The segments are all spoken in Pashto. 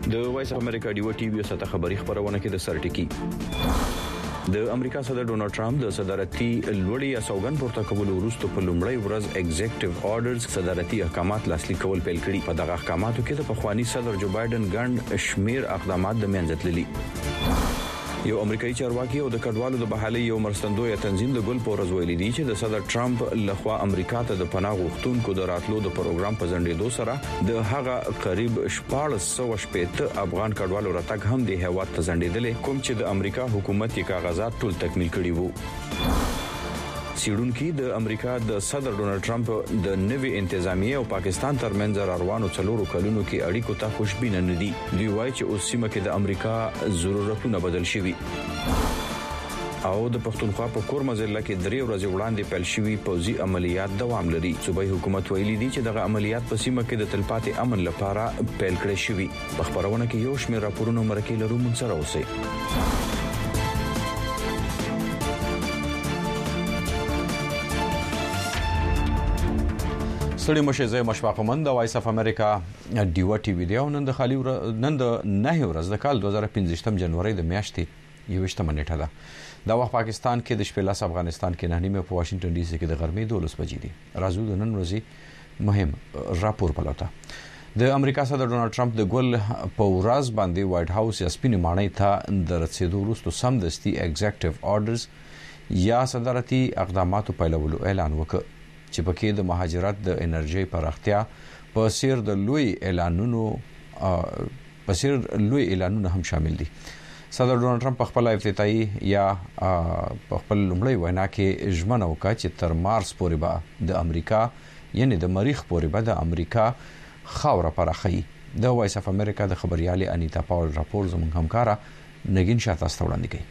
د وایس اف امریکا ډیو ټي وی سره خبري خبرونه کې د سرټکی د امریکا صدر ډونالد ټرمپ د صدارتي لوړی سوګن پورته کول وروسته په لومړی ورځ ایگزیکټیو آرډرز صدارتي احکامات لاسلیک کول پیل کړي. په دغه احکاماتو کې د پخوانی صدر جو بایدن ګڼ شمیر اقدامات د منځتللي. یو امریکایي چارواکي او د کډوالو د بحالي یو مرستندوی تنظیم د ګل پورز ویلي دی چې د صدر ټرمپ لخوا امریکا ته د پناه غوښتونکو د راتلو د پروګرام په ځنډېدو سره د هغه قریب 1480 افغان کډوالو راتګ هم د هیواد ته ځنډېدل کوم چې د امریکا حکومت یې کاغذات ټول تکمیل کړي وو. سیډونکو د امریکا د صدر ډونالد ټرمپ د نوي انتظامیه او پاکستان ترمنځ روانو څلورو کلونو کې اړیکو ته خوشبینه نه دي. دوی وایي چې اوس سیمه کې د امریکا ضرورتونه بدل شوي او د پښتونخوا په کورمزله کې 3 ورځې وړاندې پیل شوي پوځي عملیات دوام لري. صوبایي حکومت ویلي دی چې دغه عملیات په سیمه کې د تلپاتې امن لپاره پیل کړي شوي. په خبرونه کې یو شمېر راپورونه مرکه لرو مونږ سره اوسئ. سړي مشه مشفق مند د وایس اف امریکا ډیو ټي وی دی نن د خالي نن د 9 ورځ د کال 2015 جنوري د میاشتې 21 نیټه ده. دا وخت پاکستان کې د شپې لاس افغانستان کې 9 په واشنگټن ډي سي کې د غرمې 12 بجې دي. راځو د نن ورځې مهم راپور پلوته. د امریکا صدر ډونالد ټرمپ د ګل په ورځ باندې وایټ هاوس یا سپینې ماڼۍ ته د رسیدو وروسته سمدستي ایگزیکټیو آرډرز یا صدارتي اقداماتو پیلولو اعلان وکړ چې پکې د مهاجرت د انرژي پراختیا په سیر د لوی اعلانونو هم شامل دي. صدر ډونالد ټرمپ په خپل افتتاحي یا په خپل لومړی وینا کې ژمنه وکړه چې تر مارس پورې به د امریکا یعنی د مریخ پورې به د امریکا خاوره پراخي. د وایس اف امریکا د خبريالي انیتا پاول راپور زموږ همکارا نگین شاته ستوړاندې کوي.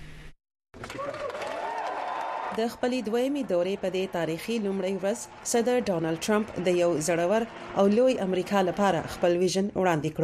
د خپلې دویمې دورې په دې تاریخي لومړی ورځ صدر ډونالد ټرمپ د یو زړور او لوی امریکا لپاره خپل ویژن وړاندې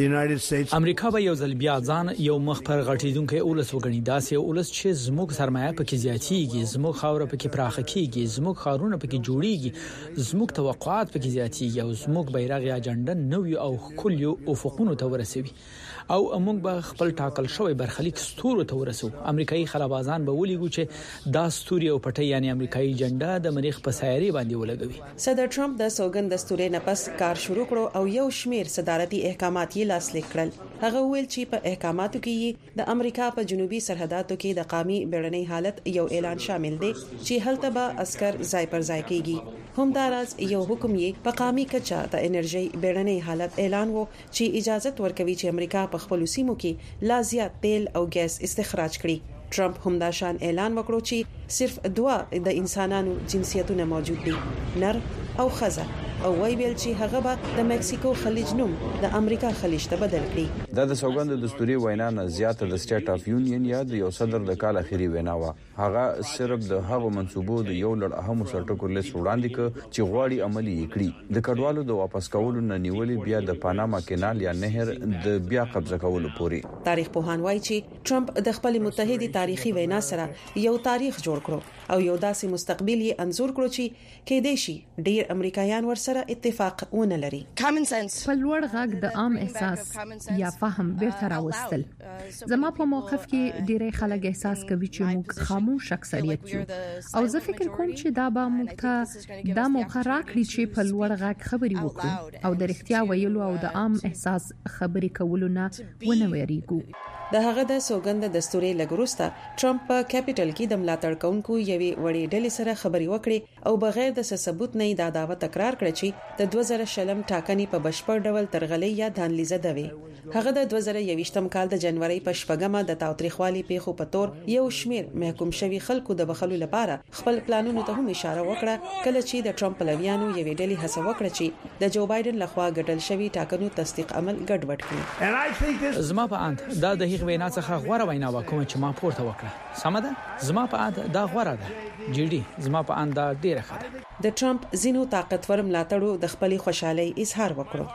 کړو. امریکا به یو ځل بیا ځان یو مخ پر غټیدونکو اولس وګڼي. داسې اولس چې زموږ سرمایه پکې زیاتیږي، زموږ خاور پکې پراخه کیږي، زموږ خارونه پکې جوړیږي، زموږ توقعات پکې زیاتیږي او زموږ بیرغ یا جنډه نوې او کلیو افقونو ته ورسوي او موږ به خپل ټاکل شوی برخلیک ستورو ته ورسو. امریکایي خلبازان به ولېګو چې دا ستوري او پټي یعنی امریکایي جنډه د مریخ په سایري باندې ولګوي. صدر ټرمپ د سوګند دستوري نه پس کار شروع کړو او یو شمیر صدارتي احکامات یې لاسلیک کړل. هغه ویل چې په احکاماتو کې د امریکا په جنوبي سرحداتو کې د قومي بیړنۍ حالت یو اعلان شامل دی چې هلته به عسكر ځای پر ځای کیږي. همداراز یو حکم یې په قومي کچا د انرژي بیړنۍ حالت اعلان وو چې اجازه ورکوي چې امریکا په خپل سیمو کې لا زیات تیل او ګیس استخراج کړي. ټرمپ هم دا شان اعلان وکړو چې صرف 2 د انسانانو جنسیتونه موجود دي، نر او ښځه، او ویل چې هغه به د مکسیکو خلیج نوم د امریکا خلیج ته بدل کړي. دا د سوګند دستوري وینا نه زیاته د سټیټ اف یونین یا د یو صدر د کال اخیری وینا و. هغه صرف د هغو منسوبو د یو لړ اهم سرټکو لیست وړاندې ک چې غواړي عملی کړي. د کډوالو د واپس کولو نه نیولې بیا د پاناما کینال یا نهر د بیا قبضه کولو پوري. تاریخ پوهان وایي چې ټرمپ د خپل متحده تاریخي وینا سره یو تاریخ جوړ کړو او یو داسې مستقبل یې انزور کړو چې کې دې شي ډیر امریکایان ورسره اتفاق ونه لري. په لوړ غږ د عام احساس یا فهم بیرته راوستل. زما په موقف کې ډیری خلک احساس کوي چې موږ خاموش اکثریت یو او زه فکر کوم چې دا به موږ ته دا موقع راکړي چې په لوړ غږ خبري وکړو او د رښتیا ویلو او د عام احساس خبري کولو نه ونه ویریږو. د هغه د سوګند دستوري لګروسته ټرمپ په کیپټل کې د ملاتړ کوونکو یوې وړې ډلې سره خبري وکړي او بغیر د ثبوت نه دا داوا تکرار کړ چې د 2000 ټاکنې په بشپړ ډول ترغلې یا دانلیزه دوي. هغه د 2021 کال د جنوري په شپږمه د تاوتریخوالي پیښو په تور یو شمیر محکوم شوی خلکو د بخلو لپاره خپل پلانونو ته هم اشاره وکړه کله چې د ټرمپ لویانو یوې ډلې هڅه وکړه چې د جو بایدن لخوا ګټل شوی ټاکنو تصدیق عمل ګډوډ کړي. زما په اند دا د هیڅ وینا څخه غوړه وینا وکوم چې ما پورته وکړه. سم ده؟ زما په اند دا غوړه ده. جیډي زما په اند دا ډیره ښه ده. د ټرمپ زینو طاقتور ملاتړو د خپل خوشحالي اظهار وکړو.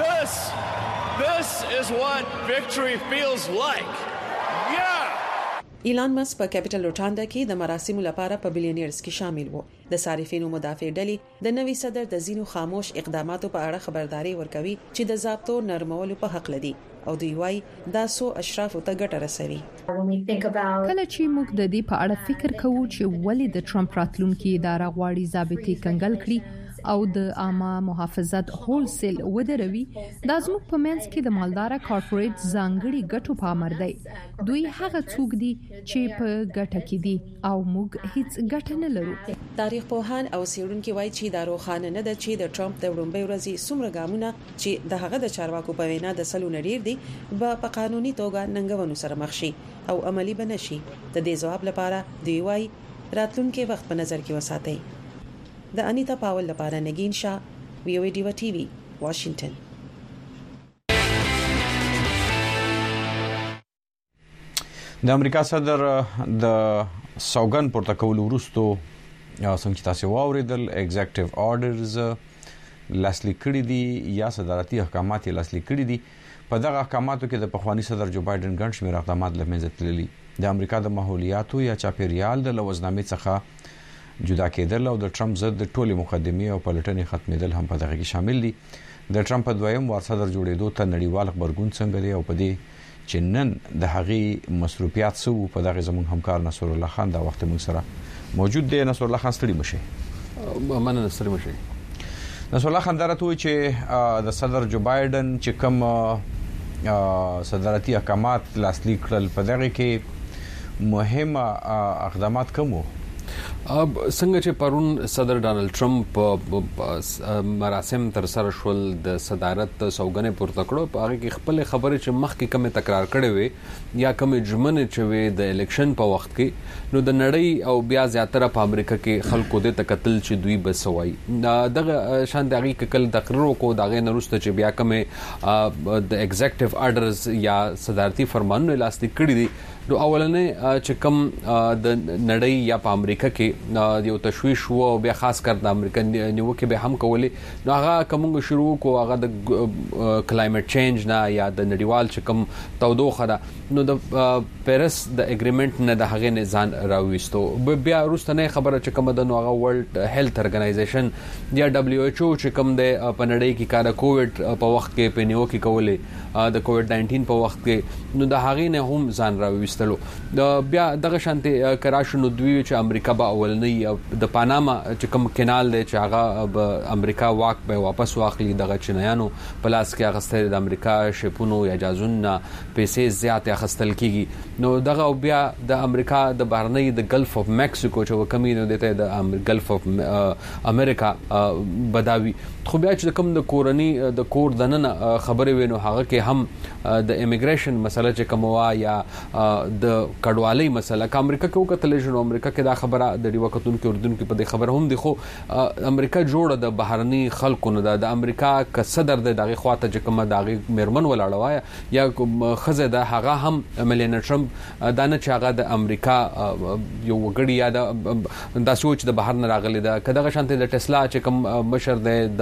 This is what victory feels like. Yeah. ایلان ماسک په کیپټل روټاندا کې د مراسمو لپاره په بلیونیرز کې شامل وو. د صارفینو مدافع ډلې د نوي صدر د زینو خاموش اقداماتو په اړه خبرداري ورکوي چې د ضابطو نرمولو په حق لدی او دوی وايي دا سو اشراف ته ګټه رسوي. کله چې موږ د دې په اړه فکر کوو چې ولې د ټرمپ راتلونکي اداره غواړي ضابطي کنګل کړي او د عامه محافظت هولسیل ودروي، دا زموږ په منځ کې د مالدار کارپوریټ ځانګړي ګټو په امر دی. دوی هغه څوک دي چې په ګټه کې دي او موږ هیڅ ګټه نه لرو. تاریخ پوهان او څېړونکي وایي چې دا روښانه نه ده چې د ټرمپ د وړاندې ورځې څومره ګامونه چې د هغه د چارواکو په وینا د سلو نړیر دي په قانوني توګه ننګونو سره مخ شي او عملی بنشي. د دې ځواب لپاره دوی وایي راتلونکي وخت په نظر کې وساتئ. د انیتا پاول لپاره نگین شاه، وی او ډیوا ټي وي، واشنگټن. د امریکا صدر د سوګن پورته کول وروسته څنګه تاسو واوریدل ایگزیکټیو آرډرز لاسلیک کړي دي یا صدارتي احکامات لاسلیک کړي دي. په دغه احکاماتو کې د پخوانی صدر جو بایدن ګڼ شمېر اقدامات لمنځه تللي. د امریکا د ماحولیاتو یا چاپیریال د لوزنامې څخه جدا کېدل او د ټرمپ ضد ټولي مقدمې او پلټنې ختمېدل هم په دغه کې شامل دي. د ټرمپ په دویم وار صدر جوړېدو ته نړیوال خبرګون څنګه دی او په دې چې نن د هغې مصروفیات سو په دغه زموږ همکار نصر الله خان دا وخت موږ سره موجود دی. نصر الله خان ستړي مشه. مننه نصر مشه. نصر الله خان درته وی چې د صدر جو بایدن چې کوم صدارتي احکامات لاسلیک کړل په دغه کې مهمه اقدامات کوم څنګه چې پرون صدر ډانلډ ټرمپ مراسم تر سره شول د صدارت سوګنې پورته کړو په هغه کې خپل خبرې چې مخکې کومه تکرار کړې وي یا کومه جمله چې وي د الیکشن په وخت کې نو د نړۍ او بیا زیاتره په امریکا کې خلکو د تقتل چې دوی بسوي دغه شان دغه کل تقریر کو دغه نرسته چې بیا کومه د ایگزیکټیو آرډرز یا صدارتي فرمانونه لاسلیک کړي دي. نو اولنې چې کوم د نړۍ یا په امریکا کې یو تشویش وو بیا خاص کر د امریکا نیوکه به هم کولې نو هغه کومه شروع کو هغه د کلایمټ چینج نه یا د نړیوال چې کوم تودوخه ده نو د پیرس د اګریمنت نه د هغه نه ځان راوېستو. بیا وروسته خبره چې کوم د هغه ورلد هیلث ارګنایزیشن یا WHO چې کوم د په نړۍ کې کار کووډ په وخت کې په نیوکه کولې د کووډ 19 په وخت کې نو د هغه نه هم ځان راوېستو. بیا دغه شانتي کراشنو دوی چې امریکا به اولنۍ د پاناما چې کوم کینال دی چې هغه امریکا واک به واپس واخلي دغه چینایانو پلاس کې اغستل د امریکا شپونو یا جازونه پیسې زیات اخستل کیږي نو دغه بیا د امریکا د بهرنۍ د ګلف اف میکسیکو چې وکمینو دته د ګلف اف امریکا بداوي خو بیا چې کوم د کورنۍ د کور دننه خبرې وینو هغه کې هم د ایمیګریشن مسله چې کومه یا د کډوالۍ مسله که امریکا کې وکتل شي نو امریکا کې دا خبره د ډیو کتون کې اردن کې په دې خبر هم دی خو امریکا جوړه د بهرني خلکو نه د امریکا ک صدر د دغه خواته چې کومه دغه میرمن ولاړه وای یا خزه د هغه هم ملينا ټرمپ دانه چې هغه د امریکا یو وګړي یا د سوچ د بهر نه راغلی دا کداغه شانته د ټسلا چې کوم مشر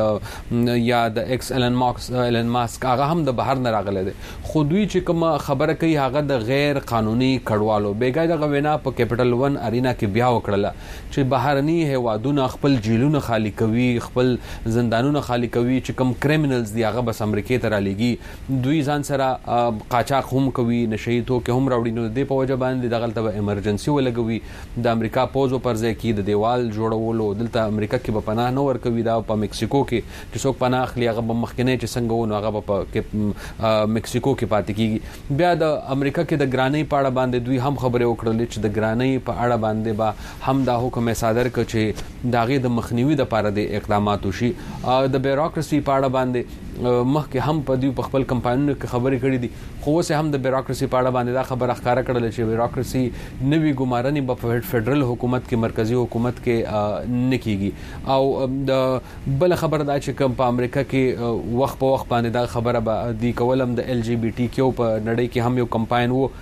د یا د ایکس ایلن ماسک هغه هم د بهر نه راغلی دی خو دوی چې کوم خبره کوي هغه د غیر قانوني کډوالو بیګای دغه وینا په کیپټل 1 ارینا کې بیا وکړه چې بهرني هوادونه خپل جیلونه خالی کوي خپل زندانونه خالی کوي چې کوم کریمینلز دی هغه بس امریکای ته را لګي دوی ځان سره قاچاق هم کوي نشهیتو کې هم راوړي نو د په وجه باندې دغه ته ایمرجنسي ولګوي د امریکا پوزو پرځای کې د دیوال جوړولو دلته امریکا کې په پناه نه ورکوي دا په میکسیکو کې چې څوک پناه اخلي هغه په مخکنه چې څنګه ونه هغه په میکسیکو کې پاتې کیږي بیا د امریکا کې د ګرانۍ په اړه باندې دوی هم خبرې وکړلې چې د ګرانۍ په اړه باندې به هم دا حکم صادر کړ چې داغه د مخنیوي د لپاره د اقدامات وشي د بیوروکراسي په اړه باندې مخکې هم په دې په خپل کمپاینونو کې خبرې کړې دي خو اوس هم د بیوروکراسي په اړه باندې دا خبره ښکارا کړل چې بیوروکراسي نوي ګمارنې په فدرل حکومت کې مرکزی حکومت کې نه کیږي او د بل خبره دا چې کوم په امریکا کې وخت په وخت باندې دا خبره به دی کولم د ال جی بی ټی کیو په نړۍ کې هم یو کمپاین وو خو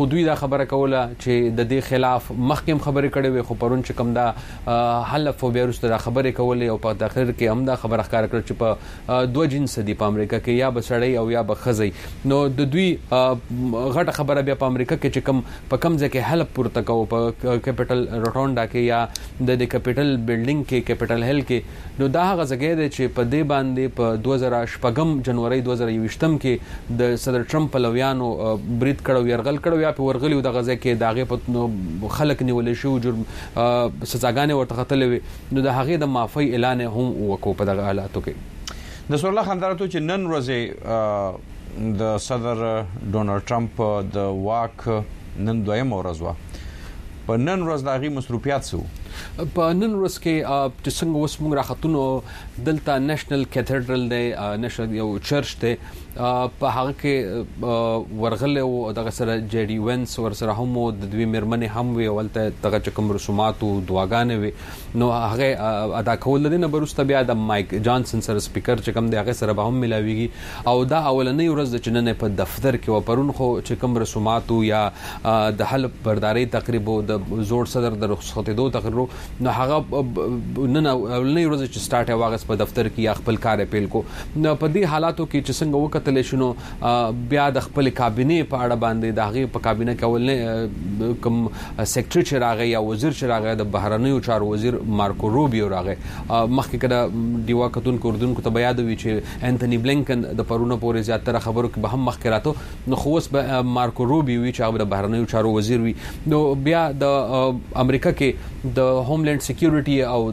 خو دوی دا خبره کوله چې د دې خلاف مخکې خبرې کړې وي، خو پرون چې کوم دا حلف بیا وروسته دا خبرې کولې او په اخر کې هم دا خبره ښکاره کړه چې په دوه جنس دي په امریکا کې، یا به سړی او یا به ښځی. نو د دوی غټه خبره بیا په امریکا کې چې په کم ځای کې حلف پورته کوو په کیپټل روټونډا کې یا د کیپټل بلډینګ کې کیپټل هیل کې، نو دا هغه ځای دی چې په دې باندې په 2014 جنوري 2020 کې د صدر ټرمپ پلویانو برید کړو، يرغل کړو، یا په ورغلی د غزا کې داغه په خلک نیول شو، جرم سزاګانې ورته خطلې وي. نو د هغه د معافی اعلان هم وکړو په دغه حالاتو کې. د سورلا خندراتو چې نن ورځې د صدر ډونالد ټرمپ د واک نن دویم ورځ و، په نن ورځ د هغه مصروفیات سو په نن ورځ کې چې څنګه اوس موږ راختونو دلته نېشنل کیتھیډرل دی، نېشنل یو چرچ دی، په هغه کې ورغله او دغه سره جی ډي وینس ور سره هم د دوی مرمنې هم وی ولته دغه چکم رسومات او دعاګانې وی. نو هغه ادا کول د نه بروسته بیا د مایک جانسن سره سپیکر چې کوم دی هغه سره به هم ملاويږي، او دا اولنۍ ورځ د چننه په دفتر کې و پرون خو چې کوم رسومات یا د حلف برداري تقریبا د زوړ صدر د رخصتېدو تقریر نو هغه نن اولنۍ ورځ چې سٹارټ واغس په دفتر کې یا خپل کار پیل کو. نو په دې حالاتو کې چې څنګه وکتل شنو بیا د خپل کابینه په اړه باندې دغه په کابینه کې اولنۍ کوم سیکریټری چې راغی یا وزیر چې راغی د بهرنیو چارو وزیر مارکو روبیو راغی، مخکې کړه دیوا کتون کوردون کو ته بیا د وی چې انټونی بلینکن د پرونه پورې زیاتره خبرو کې به هم مخکې راتو، نو خو اوس به مارکو روبیو چې هغه د بهرنیو چارو وزیر وي. نو بیا د امریکا کې د هوملند سکیورټي او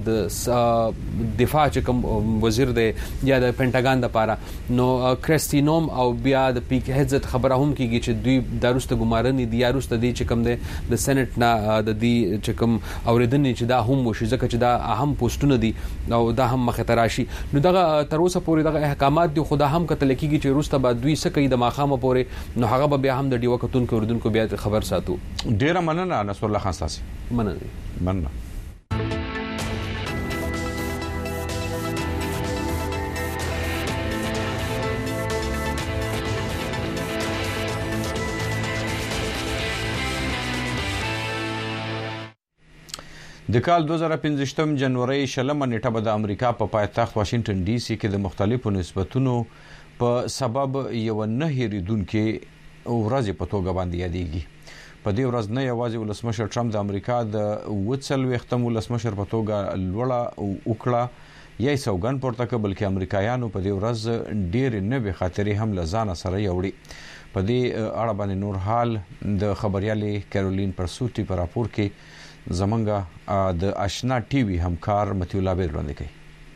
د دفاع چې کوم وزیر دی یا د پینټاګان د پاره، نو کریستینوم او بیا د پیک هیزت خبره هم کیږي چې دوی د روسته ګمارنې دی یا روسته دی چې کوم دی د سېنات نه د دې چې کوم اوریدنې چې دا هم وشي ځکه چې دا اهم پوسټونه دي او دا هم مخه تراشي. نو دغه تر اوسه پورې دغه احکامات دي خدا هم کتل کیږي چې روسته بعد دوی سکه د ماخامه پورې، نو هغه بیا هم د دیو کتون کې اردن کو بیا خبر ساتو. ډیر مننه نصر الله خان ساسي. مننه. د کال 2015 جنوري شلمه نیټه به د امریکا په پایتخت واشنگټن ډي سي کې د مختلفو نسبتونو په سبب یو نه هېریدونکو ورځ په توګه باندې یادېږي. په دې ورځ نه یوازې ولسمشر ټرمپ د امریکا د 40 ولسمشر په توګه لوړه وکړه یا سوګن پورته کړ، بلکې امریکایانو په دې ورځ ډېر نوې خاطرې هم لزان سره یوړي. په دې اړه باندې نور حال د خبريالې کیرولین پرسوټي په راپور کې زمونږه د آشنا ټي وي همکار متیو لابر وړاندې کوي.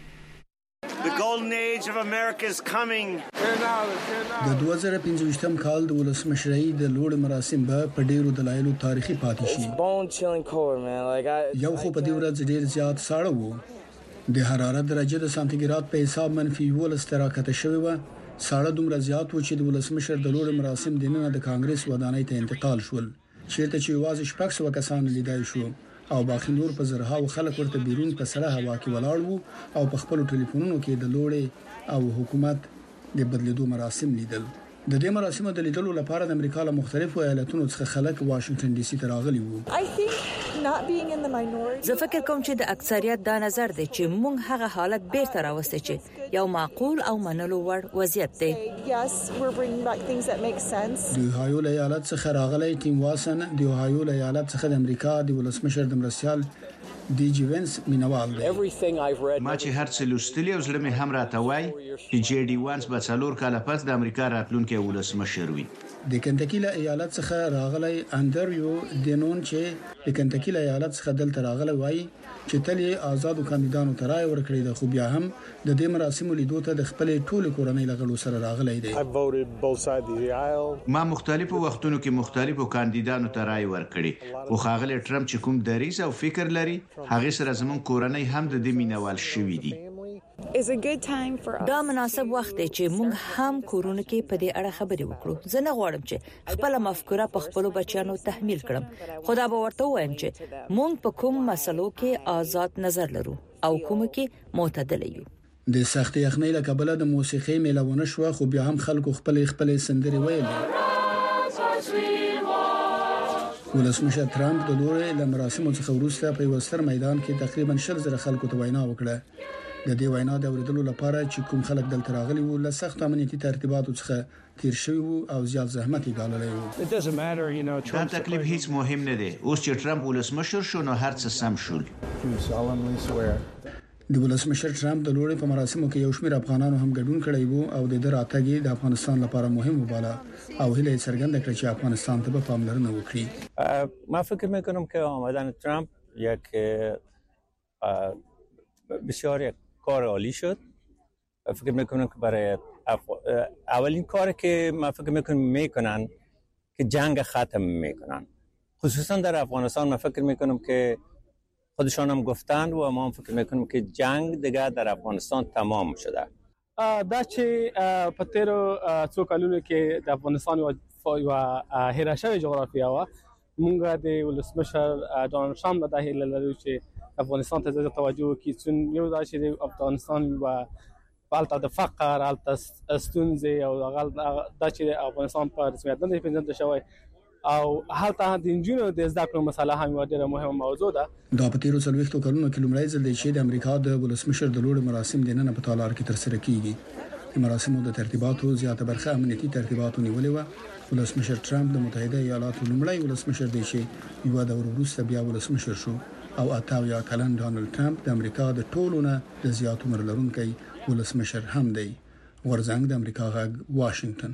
د 2015 کال د ولسمشرۍ د لوړ مراسم په ډیرو دلایلو تاریخي پاتې شي. یو خو په دې ورځ ډیر زیات ساړه وو، د حرارت درجه د سانتیګراد په حساب -11 تراکته شوی و. ساړه دومره زیات و چې د ولسمشر د لوړ مراسم دننه د کانګرس ودانۍ ته انتقال شول، چیرته چې یوازې شپږ سوه کسان لیدای شو او باقي نور په زرهاو خلک ورته بیرون په سړه هوا کې ولاړ وو او په خپل ټلیفونونو کې د لوړې او حکومت د بدلیدو مراسم لیدل. د دې مراسمو د لیدلو لپاره د امریکا له مختلفو ایالتونو څخه خلک واشنگټن ډي سي ته راغلي وو. زه فکر کوم چې د اکثریت دا نظر دی چې موږ هغه حالت بیرته راوستي چې یو معقول او منلو وړ وضعیت دی. د اوهایو ایالت څخه راغلی ټیم واسن د اوهایو ایالت څخه د امریکا د ولسمشر د مرستيال ډي جي وینس مینوال دی. ما چې هر څه لوستلی او زړه مې هم راته وای چې جی ډي وینس به 4 کاله پس د امریکا راتلونکي ولسمشر وي. د کنټکی ایالت څخه راغلی انډریو دینون چې د کنټکی ایالت څخه دلته راغلی وای چې تل آزادو کاندیدانو ته رائے ورکړي د خو بیا هم د دې مراسمو لیدو ته د خپل ټولو کورنۍ لغړو سره راغلی دی. ما مختلفو وختونو کې مختلفو کاندیدانو ته رائے ورکړي، خو خاغلی ټرمپ چې کوم دریځ او فکر لري هغه سره زمون کورنۍ هم د دې مینوال شوي دي. دا مناسب وخت دی چې موږ هم کورونه کې په دې اړه خبرې وکړو. زه نه غواړم چې خپل مفکوره په خپل بچیانو تحمیل کړم، خدا به ورته وایم چې موږ په کوم مسلو کې آزاد نظر لرو او کوم کې معتدل یو. د سخت یخنۍ له کبله د موسیقۍ میلاونه شو، خو بیا هم خلکو خپل سندري ویلې. ولسمشر ترامپ د لوري له مراسمو څخه وروسته په وستر میدان کې تقریبا 100,000 خلکو ته وینا وکړه. د دې وینا د اوریدلو لپاره چې کوم خلک دلته راغلي وو له سخت امنیتي ترتیباتو څخه تیر شوی وو او زیات زحمت یې ګاللی وو. دا تکلیف هیڅ مهم نه دی. اوس چې ټرمپ ولسمشر شو نو هر څه سم شول. د ولسمشر ترامپ د لوري په مراسمو کې یو شمېر افغانانو هم ګډون کړی وو او د راتګ د افغانستان لپاره مهم وباله او هیله څرګنده کړه چې افغانستان ته به پاملرنه وکړي. ما فکر میکنم که آمدن ترامپ یک بسیار یک کار عالی شد. فکر میکنم که برای اولین کاری که ما فکر میکنن که جنگ ختم میکنن، خصوصا در افغانستان. ما فکر میکنم که خودشان هم گفتند و ما هم فکر میکنیم که جنگ دیگه در افغانستان تمام شده. دا چې په تیرو څو کلونو کې د افغانستان یو هیره شوې جغرافیه و، موږ د ولسمشر ډونالد ترامپ د هیله لرو چې افغانستان ته زیات توجه وکړي، چې یو دا چې د افغانستان و حالت د فقر، حالت ستونزې او دا چې افغانستان په رسمیت نه پیژندل شوی او حالت د انجینو د زده کړو مسله هم ډیره مهمه موضوع ده. دا په تیرو 40 کلونو کې لومړی ځل دی چې د امریکا د ولسمشر د لوړ مراسم د نن په تالار کې ترسره کیږي. د مراسمو د ترتیباتو زیاته برخه امنیتي ترتیباتو نیولې و. ولسمشر ترامپ د متحده ایالاتو لومړی ولسمشر دی چې یو د وروسته بیا ولسمشر شو او 88 کلن ډونالد ترامپ د امریکا د ټولو نه د زیاتو عمر لرونکي ولسمشر هم دی. ورزنګ د امریکا غږ واشنگټن.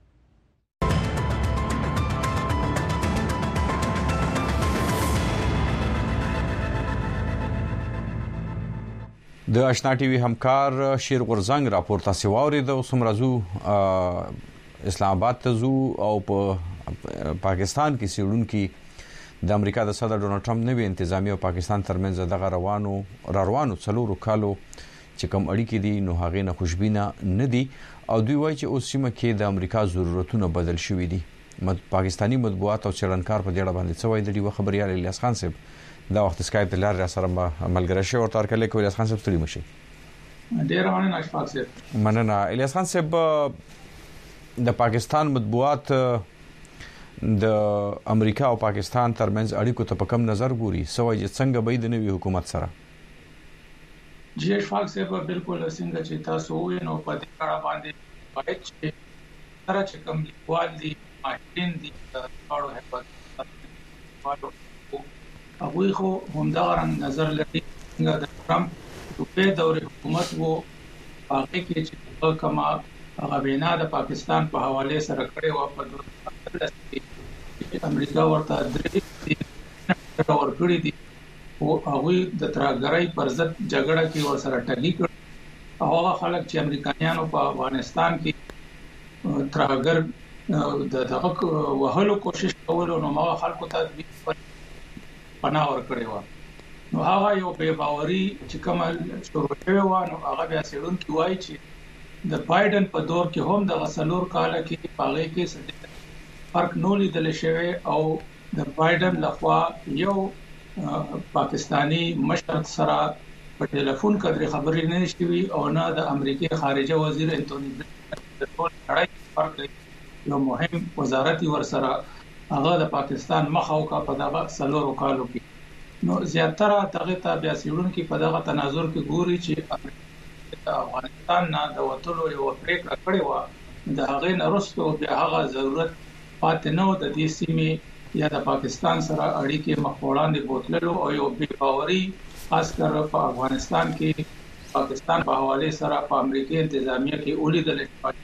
د آشنا ټي وي همکار شیر غورزنګ راپور تاسو واوري د سمرازو اسلام آباد ته زو او په پاکستان کې سیړونکو د امریکا د صدر ډونالد ټرمپ نوې انتظامی او پاکستان ترمنځ دغه روانو څلورو کالو چې کوم اړیکې دي نو هغه نه خوشبینه نه دي او دوی وایي چې اوس سیمه کې د امریکا ضرورتونه بدل شوي دي. پاکستانی مطبوعات او چلنکار په دې اړه باندې څه وایي د یو خبريال الیاس خان صاحب دا وخت سکایپ د لار سره ملګری شو ورته کله کوي. الیاس خان صاحب ستړي مشي. ډیر مننه اشفاق صاحب. مننه الیاس خان صاحب. د پاکستان مطبوعات د امریکا او پاکستان ترمنځ اړیکو ته په کوم نظر ګوري؟ سوای چې څنګه به د نوي حکومت سره؟ جی اشفاق صاحب بالکل څنګه چې تاسو وې نو په دې اړه باندې وایي چې سره چې کوم لیکوال دي ماهرین دي اړو هیڅ هغه خو همدا رنګ نظر لري څنګه د ټرمپ په دور حکومت وو هغه کې چې کما هغه وینا د پاکستان په حواله سره کړي و په دور امریکا ورته درې ورکړي دي او هغه د ترګړای پر ضد جګړه کې ور سره ټګي کړ. هغه خلک چې امریکایانو په افغانستان کې ترګر دغه وهلو کوشش کول نو ما خلکو ته پناه ورکړي و. نو هغه یو بے باوري چې کوم شروع شوی و نو هغه بیا سړون کی وای چې د بایدن په دور کې هم د غسلور کال کې پاغې کې فرق نو لیدل شوی او د بایدن لخوا یو پاکستانی مشر سره په ټلیفون کړي خبرې نه شوي او نه د امریکای خارجه وزیر انټونی بلنکن د ټول لړۍ فرق یو مهم وزارتي ورسره هغه د پاکستان مخاو کا په دغه سلورو کالو کې نو زیاتره دغه تابع سیړون کې په دغه تناظر کې ګوري چې افغانستان نه د وټولو یو پریکړه کړې و د هغه نرسته بیا هغه ضرورت پاتې نه و د دې سیمې یا د پاکستان سره اړیکې مخوړاندې بوتللو او یو بے باوري خاص کر په افغانستان کې پاکستان په حواله سره په امریکای انتظامیه کې ولیدل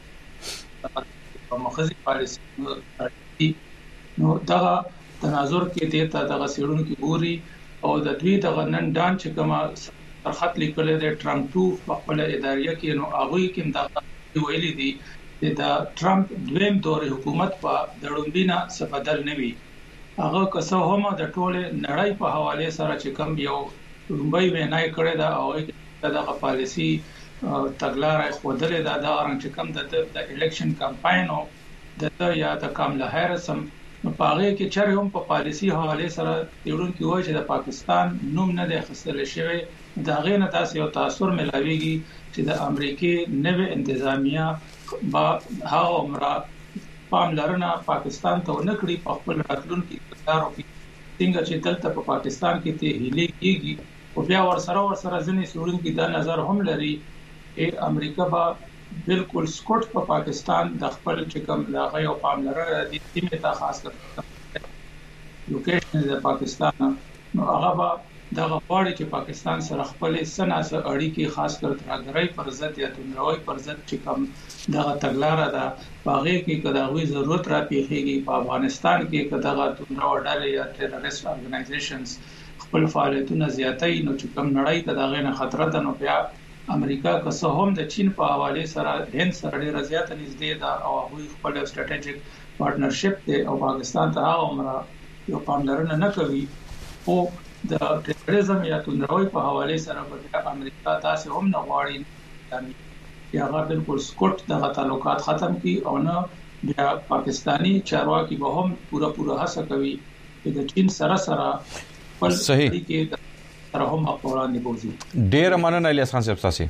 په مخزي پالیسي نو دا تناظر کې ته دغه سیړون کې ګوري او د دوی د غنن ډان چې کومه خط لیکل د ټرمپ په خپل اداريه کې نو هغه کې دا ویلي دي چې دا ټرمپ دویم دور حکومت په دړومبینا څه بدل نه وي. هغه کسه هم د ټوله نړۍ په حواله سره چې کوم یو لومبای وینای کړی دا او دغه پالیسی تګلارې خودلې دا رنګ چې کوم د الیکشن کمپاین او د یا د کاملا هریس هم په هغه کې چر هم په پالیسی حواله سره یوډون کې وایي چې د پاکستان نوم نه دی خستل شوی دا غي نه تاسو یو تاثیر ملاويږي چې د امریکای نوې انتظامیه با هغه عمره پاملرنه پاکستان ته ونکړي په خپل راتلونکي اقتدار او څنګه چې دلته په پاکستان کې ته هلي کېږي او بیا ورسره ځنې سورونکي دا نظر هم لري چې امریکا به بالکل سکوت په پاکستان د خپل چې کوم لاغه او پاملرنه د دې ته خاص کر لوکیشن د پاکستان نو هغه به د غواړي چې پاکستان سره خپل سناسه اړیکې خاص کر ترګرای پر ضد یا تنروي پر ضد چې کوم دغه تګلارې ده باغې کې کداوی ضرورت را پیښیږي په افغانستان کې کداغه تنرو ډلې یا ټیرریست اورګنایزیشنز خپل فعالیتونه زیاتای نو چې کوم نړۍ ته دغه نه خطر ده نو بیا امریکا که څه هم د چین په حواله سره هند سره ډیره زیاته نږدې ده او هغه خپل سټریټیجیک پارټنرشپ دی او پاکستان ته هغه عمره یو پاملرنه نه کوي او د ټیرریزم یا تنروي په حواله سره په امریکا تاسو هم نه غواړي چې هغه بالکل سکوت د تعلقات ختم کړي او نه بیا پاکستانی چارواکي به هم پورا هڅه کوي چې د چین سره خپل صحیح سره هم اقوال بوزي. ډیر مننه الیاس خان صاحب تاسو.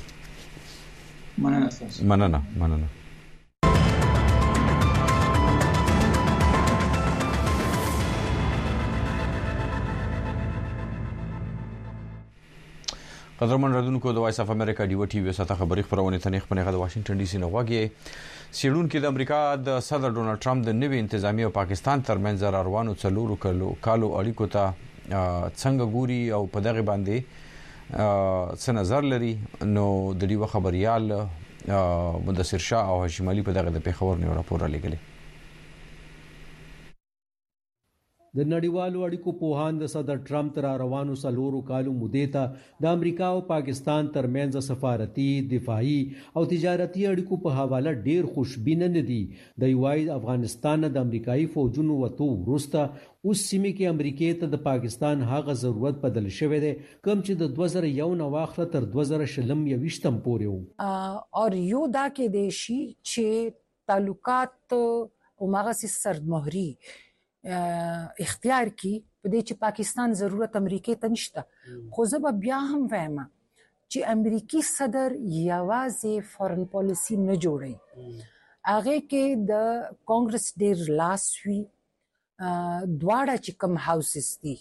مننه. قدرمن ردونکو د وایس اف امریکا ډیو ټي وی سره خبري خبرونه تنه خپل غږ د واشنگټن ډي سي نه وګي سیډون کې د امریکا د صدر ډونالد ټرمپ د نوي انتظامی او پاکستان ترمنځ روانو څلورو کالو اړیکو ته څنګه ګوري او په دغه باندې څه نظر لري نو د دې خبريال مدثر شاه او هاشم علي په دغه د پیښور نه راپور لګلې. د نړیوالو اړیکو پوهان د صدر ټرمپ تر روانو سلورو کالو مودې ته د امریکا او پاکستان ترمنځ سفارتي، دفاعي او تجارتي اړیکو په حواله ډیر خوشبینه نه دي. د یوای افغانستان د امریکایي فوجونو وته وروسته اوس سیمه کې امریکای ته د پاکستان هغه ضرورت بدل شوی دی کوم چې د 2001 نه واخله تر 2021 پورې وو. اور یو دا کې د شي چې تعلقات او مغاسي سرمهري اختیار کی په دې چې پاکستان ضرورت امریکای ته نشته خو زه بیا هم وایم چې امریکای صدر یوازې فورن پالیسی نه جوړي هغه کې د کانګرس ډیر لاس وی دواړه چې کوم هاوسز دي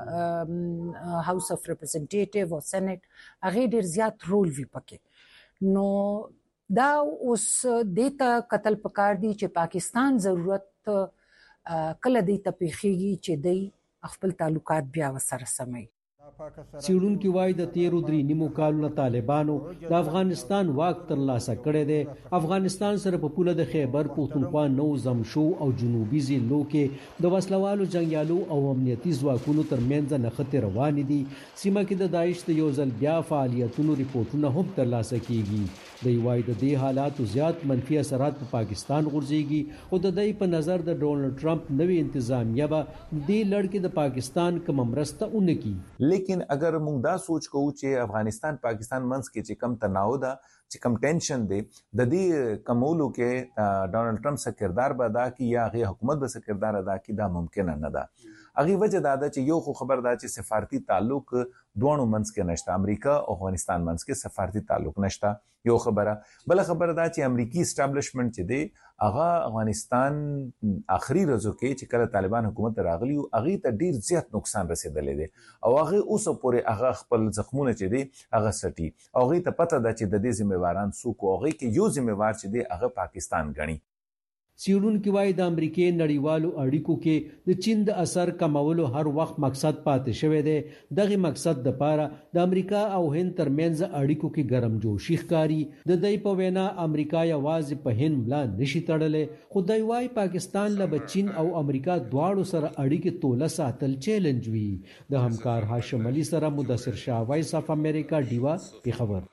هاوس اف ریپرزنټیټیو او سېنات هغه ډیر زیات رول وی پکې نو دا اوس دیتا قتل پکار دي چې پاکستان ضرورت کله دې ته پیخيږي چې دې خپل تعلقات بیا وسره سمي. سیډونکو وای د 13 نیمو کالونو طالبانو د افغانستان واک ترلاسه کړی دی. افغانستان سره په پوله د خیبر پختونخوا نو زمشو او جنوبي ضلعو کې د وسلوالو جنگیالو او امنیتي ځواکونو ترمنځ نښتې روان دي. سیمه کې د داعش د یو ځل بیا فعالیتونو ریپورتونه هم ترلاسه کیږي. د وای د دې حالاتو زیات منفي اثرات په پاکستان غورځيږي او د دې په نظر د ډونالد ټرمپ نوې انتظامیه به د لړکې د پاکستان کوم مرسته اونکي. لیکن اگر موږ دا سوچ کوو چې افغانستان پاکستان منځ کې چې کم تناو ده چې کم ټینشن دی د دې کمولو کې ډونالد ټرمپ سره کردار به ادا کی یا غي حکومت به سره کردار ادا کی دا ممکن نه ده. اغه وجه دا ده چې یو خو خبر ده چې سفارتي تعلق دوه منځ کې نشته امریکا او افغانستان منځ کې سفارتي تعلق نشته یو خبره. بل خبره ده چې امریکي اسټابلیشمنت چې دی هغه افغانستان اخري ورځو کې چې کله طالبان حکومت راغلی او هغه ته ډیر زیات نقصان رسیدلی دی او هغه اوس پورې هغه خپل زخمونه چې دی هغه سټي او هغه ته پته ده چې د دې ذمہواران څوک او هغه کې یو ذمہوار چې دی هغه پاکستان غني. سیډونکو وای د امریکای نړیوالو اړیکو کې د چین د اثر کمولو هر وخت مقصد پاتې شوی دی. دغه مقصد د پاره د امریکا او هند ترمنځ اړیکو کې ګرمجوشي ښکاری. د دې په وینا امریکا یوازې په هند ملا نشي تړلې خو د وای پاکستان له چین او امریکا دواړو سره اړیکې توله ساتل چیلنج وی. د همکار هاشم علي سره مدثر شاه وایس اف امریکا ډیوا پیښور.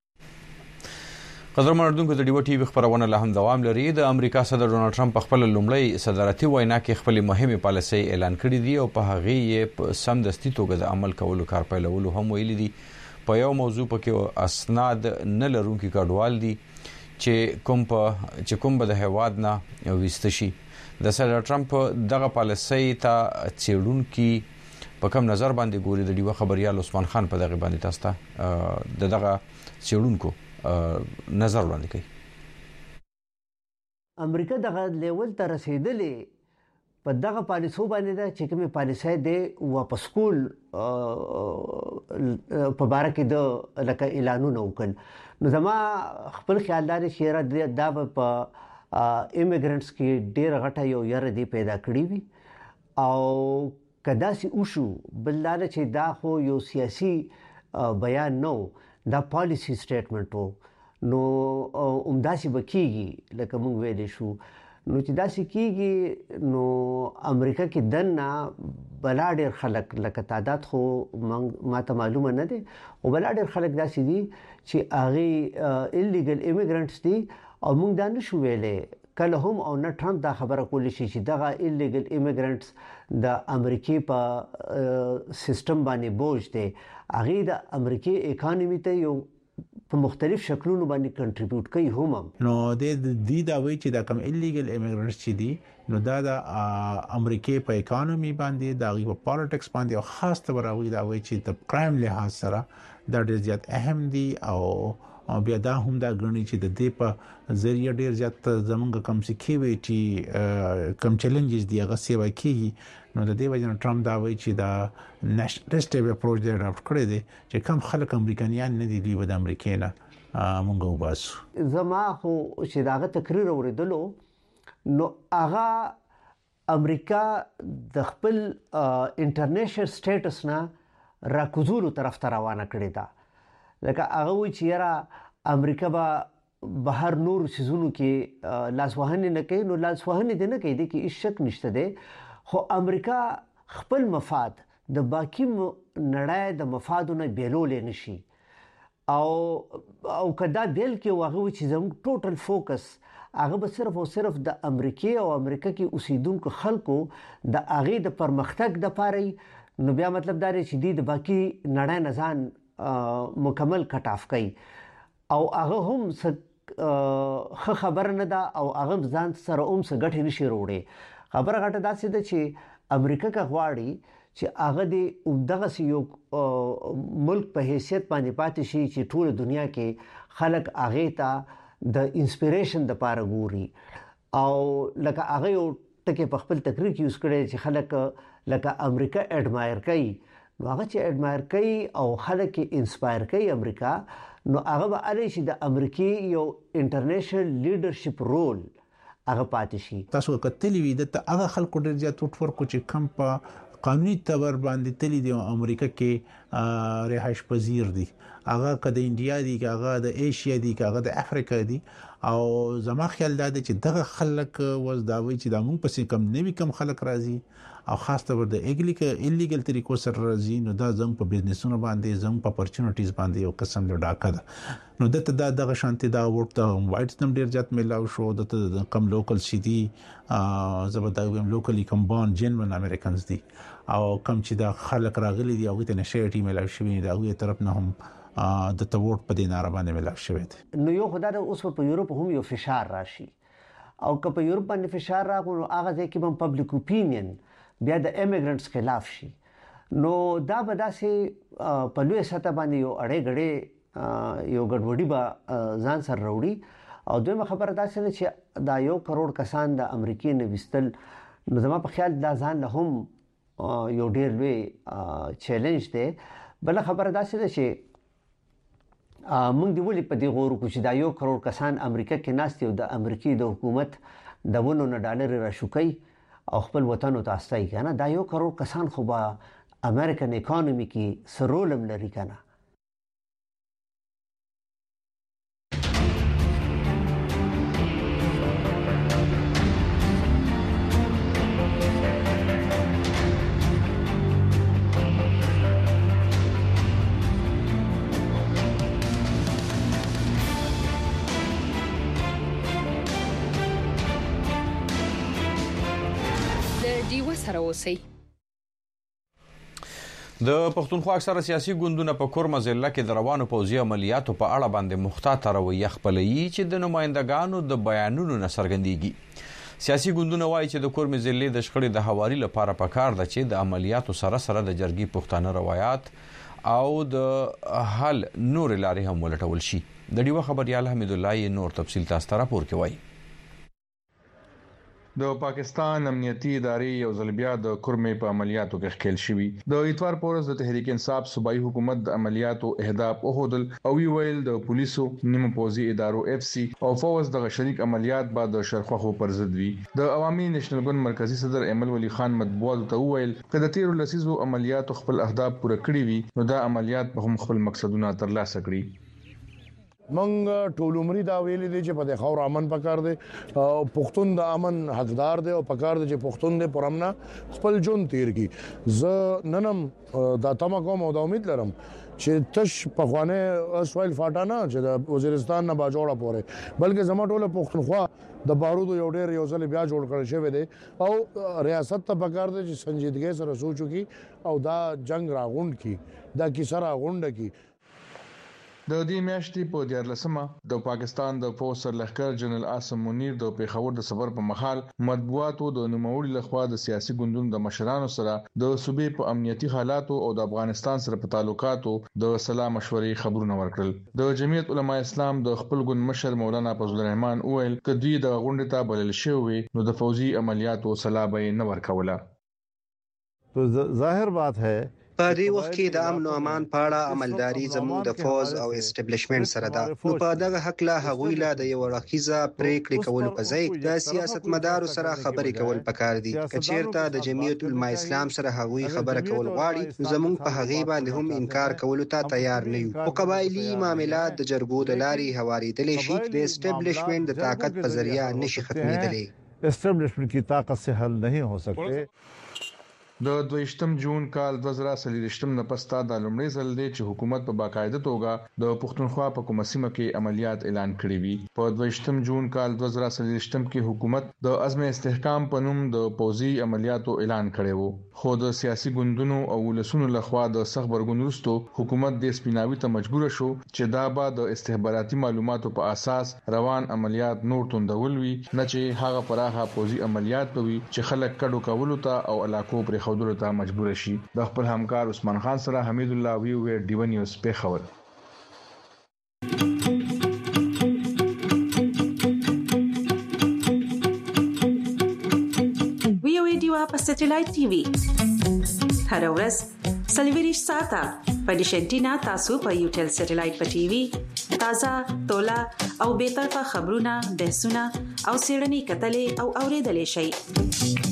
قدر مردونکو د ډیو ټي وی خبرونه له هم دوام لري. د امریکا صدر ډونالد ټرمپ خپل لومړی صدارتي وینا کې خپل مهمه پالیسي اعلان کړې دي او په هغه یې په سمدستي توګه د عمل کولو کار پیلولو هم ویلي دي. په یو موضوع پکې اسناد نه لرونکي کډوال دي چې کوم به د هواد نه وست شي. د صدر ټرمپ دغه پالیسي ته چیرونکي په کوم نظر باندې ګوري د ډیو خبريال عثمان خان په دغه باندې تاسو ته دغه چیرونکو نظر وړاندې کوي. امریکا دغه لیول ته رسیدلې په دغه پالیسو باندې دا چې کومه پالیسي دی واپس کول په باره کې د لکه اعلانونه وکړ. نو زما خپل خیال دی چې دا په ایمیګرانټس کې ډېر غټه یو یره دی پیدا کړی وي او کدا سي وشو بل دا چې دا خو یو سیاسي بیان نو دا پالیسی سټیټمنټ وو. نو عمداسي بکیږي لکه موږ ویلې شو نو چې داسې کیږي نو امریکا کې دنه بلا ډېر خلک لکه تعداد خو ماته معلومه نه دی او بلا ډېر خلک داسې دي چې هغه ایلیګل ایمیګرانټس دي او موږ دا نشو ویلې کله هم او نه ټرمپ دا خبره کولی شي چې دغه ایلیګل ایمیګرانټس د امریکای په سیستم باندې بوج دی. هغه د امریکای اکانومي ته یو په مختلف شکلونو باندې کنټریبیوټ کوي هم. نو د دې دا وایي چې دا کوم ایلیګل ایمیګرانټس چې دي نو دا د امریکای په اکانومي باندې دا په پالیټکس باندې او خاص تور دا وایي چې د کرائم لحاظ سره دا ډېر زیات اهم دي او بیا دا هم دا غني چې د دې په ذریعہ ډېر زیات زمونږ کم سکیورټي کم چیلنجز دی هغه سیوا کیږي. نو د دې وجه ټرمپ دا وایي چې دا نېشنلیسټ اپروچ دی اډاپټ کړی دی چې کم خلک امریکایان نه دي دوی د امریکای نه مونږ وباسو. زما خو چې داغه تقریر اوریدلو نو هغه امریکا د خپل انټرنیشنل سټیټس نه راکوزولو طرف ته روانه کړی دا. لکه هغه وی چې یاره امریکا به بهر نور سيزونو کې لاسوهنه نه کوي. نو لاسوهنه دي نه کوي د کې هیڅ شک نشته دی خو امریکا خپل مفاد د باقی نړۍ د مفادونو بیلول نشي او کدا بیل کې واغوي چې زموږ ټوټل فوکس هغه به صرف او صرف د امریکای او امریکا کې اوسیدونکو خلکو د هغه د پرمختګ د پاره. نو بیا مطلب دا دی چې د باقی نړۍ نه ځان مکمل کټ اف کوي او هغه هم خبر نه ده او هغه ځان سره څه ګټه نشي وروړي. خبره غټه داسې ده چې امریکا کا غواړي چې هغه د دغه یو ملک په حیثیت باندې پاتې شي چې ټول دنیا کې خلک هغه ته د انسپیریشن د پاره ګوري او لکه هغه یو ټکی په خپل تقریر کې یوز کړي چې خلک لکه امریکا اډمایر کوي. نو هغه چې اډمایر کوي او خلک انسپایر کوي امریکا نو هغه به اړ شي د امریکای یو انټرنیشنل لیډرشپ رول هغه پاتې شي. تاسو کتلی وي د هغه خلکو ډېر زیات ورکو چې کم په قانوني تور باندې تللی دی امریکا کې رهائش پذیر دي هغه کده انډیا دي هغه د ایشیا دي هغه د افریقا دي او زما خیال دا چې دغه خلک وز داوي چې د موږ پسې کم نوي کم خلک راځي او خاص طور د ایلیګل طریقو سره راځي. نو دا زموږ په بزنسونو باندې زموږ په اپورچونټیز باندې یو قسم له ډاکه ده. نو دغه شانتي دا ورته وایټس نم ډیر زیات ملاو شو د کم لوکل سي دي زبرداویم لوکلی کم بون جنون امریکانز دي او کم چې دا خلک راغلي دي او ته نشيټي ملاو شوی دا وی طرف نه هم د توورت په دینار باندې ملاو شوی دی. نو یو خدای اوس په یورپ هم یو فشار راشي او که په یورپ باندې فشار راغلو هغه ځکه هم پبلک اپینین بیا د ایمیګرانټس خلاف شي. نو دا به داسې په لوی سطح باندې یو اړې غړې یو ګډوډي به ځان سره راوړي او دویمه خبره دا چې دا 1 کروڑ کسان د امریکای نه وستل نو زما په خیال دا ځان له هم یو ډېر لوی چیلنج دی. بل خبره دا چې موږ دی ولې په دې غوړو کو چې دا 1 کروڑ کسان امریکا کې ناست یو د امریکای د حکومت د ونو نه ډالر را شوکي او خپل وطن ته استای کنه دا 1 کروڑ کسان خو به امریکن اکانومي کې سرولم لري کنه. د پښتونخوا اکثره سیاسي ګوندونه په کورمه ضلع کې د روانو پوځي عملیاتو په اړه باندې مخاطب رویه خپلوي چې د نمائندګانو د بیانونو نه څرګندېږي. سیاسي ګوندونه وایي چې د کورمه ضلع د شخړې د حوالي لپاره پکار ده چې د عملیاتو سره سره د جرګي پښتانه روایت او د حل نور لارې هم ولټول شي. د ډیوه خبريال حمید الله نور تفصیل تاسو ته راپور کوي. د پاکستان امنیتي ادارې یو ځل بیا د کورمې په عملیاتو کې ښکیل شوی. د اتوار پورز د تحریک انصاف صوبایي حکومت د عملیاتو اهداف اوهدل او ویل د پولیسو نیمه پوځي ادارو اف سی او فوز د شریک عملیات بعد د شرخواخو پر ضد وی. د عوامي نېشنل ګوند مرکزی صدر ایمل ولی خان مطبوعاتو ته ویل کله تیر لسیزو عملیاتو خپل اهداف پوره کړی وي نو دا عملیات په هم خپل مقصدونه ترلاسه کړي. منګ ټول عمر دا ویلي دي چې په د خور امن پکار دي او پښتون د امن حقدار دي او پکار دي چې پښتون د پرمنه خپل جون تیر کی. ز ننم دا تمه کوم او د امید لرم چې تش په خوانه اسویل فاټانا چې د وزیرستان نه باجوړه پوره بلکې زما ټوله پښتونخوا د بارودو یو ډیر یو ځل بیا جوړ کړی شوی دی او ریاست ته پکار دي چې سنجیدګي سره سوچو کی او دا جنگ راغوند کی دا کیسه راغوند کی. د دې میاشتې په 14مه د پاکستان د فوج سرلښکر جنرال عاصم منیر د پیښور د سفر په مخال مطبوعاتو د نوموړي لخوا د سیاسي ګوندونو د مشرانو سره د صوبې په امنیتي حالاتو او د افغانستان سره په تعلقاتو د صلاح مشورې خبرونه ورکړل. د جمعیت علماء اسلام د خپل ګوند مشر مولانا فضل الرحمن وویل ک دوی د غونډې ته بلل شوی نو د فوجي عملیاتو صلاح به نه ورکوله. تو ظاهر بات ہے په دې وخت کې د امن او امان په اړه عملداري زموږ د فوز او اسټابلیشمنت سره ده. نو په دغه حق لا هغوی لا د یو راخیزه پریکړې کول په ځای د سیاستمدارو سره خبرې کول پکار دي. کچیرته د جمعیت علماء اسلام سره هغوی خبره کول غواړي زموږ په هغه باندې هم انکار کول ته تیار نه یو. او قبایلی معاملات د جرګو د لاري هواریدل شي د اسټابلیشمنت د طاقت په ذریعہ نشي ختمېدلی. اسټابلیشمنت کی طاقت سے حل نہیں ہو سکتے. د 22 جون کال 2023 نه پستا د لومړي ځل دی چې حکومت په باقاعده توګه د پښتونخوا په کومه سیمه کې عملیات اعلان کړی وي. په 22 جون کال 2023 کې حکومت د عزم استحکام په نوم د پوځي عملیاتو اعلان کړی وو. خو د سیاسي ګوندونو او ولسونو لخوا د سخبرګون وروسته حکومت د سپیناوي ته مجبور شو چې دا به د استخباراتي معلوماتو په اساس روان عملیات نور توندول وي نه چې هغه پراخه پوځي عملیات وي چې خلک کډو کولو ته او علاقو پر خودلو ته مجبور شي. د خپل همکار عثمان خان سره حمید الله وی ډیو نیوز پیښور. وی ډیو په سټلایټ ټي وي هر ورځ سلویریش ساته په ډیشنټینا تاسو په یوټل سټلایټ په ټي وي تازه تولا او به طرفه خبرونه بحثونه او سیړنی کتلې او اوریدلې شي.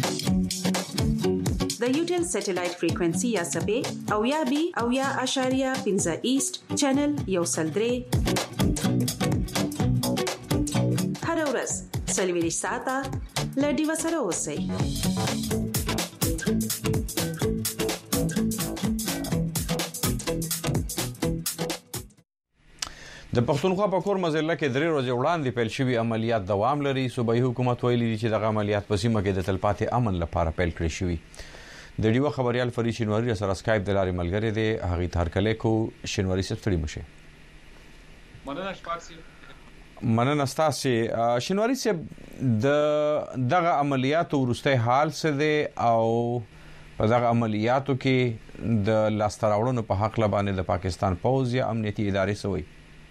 د یوټل سټلایټ فریکوئنسي یا سبې او یا بي او یا اشاریه 15 ایست چینل یو سلدري هر ورځ سلویریش ساته لډي وسره اوسئ. د پښتونخوا په کور مزله کې 3 ورځې وړاندې پیل شوی عملیات دوام لري. صوبایي حکومت ویلي چې دغه عملیات په سیمه کې د تلپاتې امن لپاره پیل کړی شوی. د ډیو خبريال فرید شینواری سره اسکایپ د لارې ملګری دی هغه ترکلې کو شینواری ست فری مشه. مننه ستاسو شینواری سه دغه عملیاتو ورسته حال څه دی او په دغه عملیاتو کې د لاستراوړنو په حق لبانې د پاکستان پوځ یا امنیتي ادارې سوي.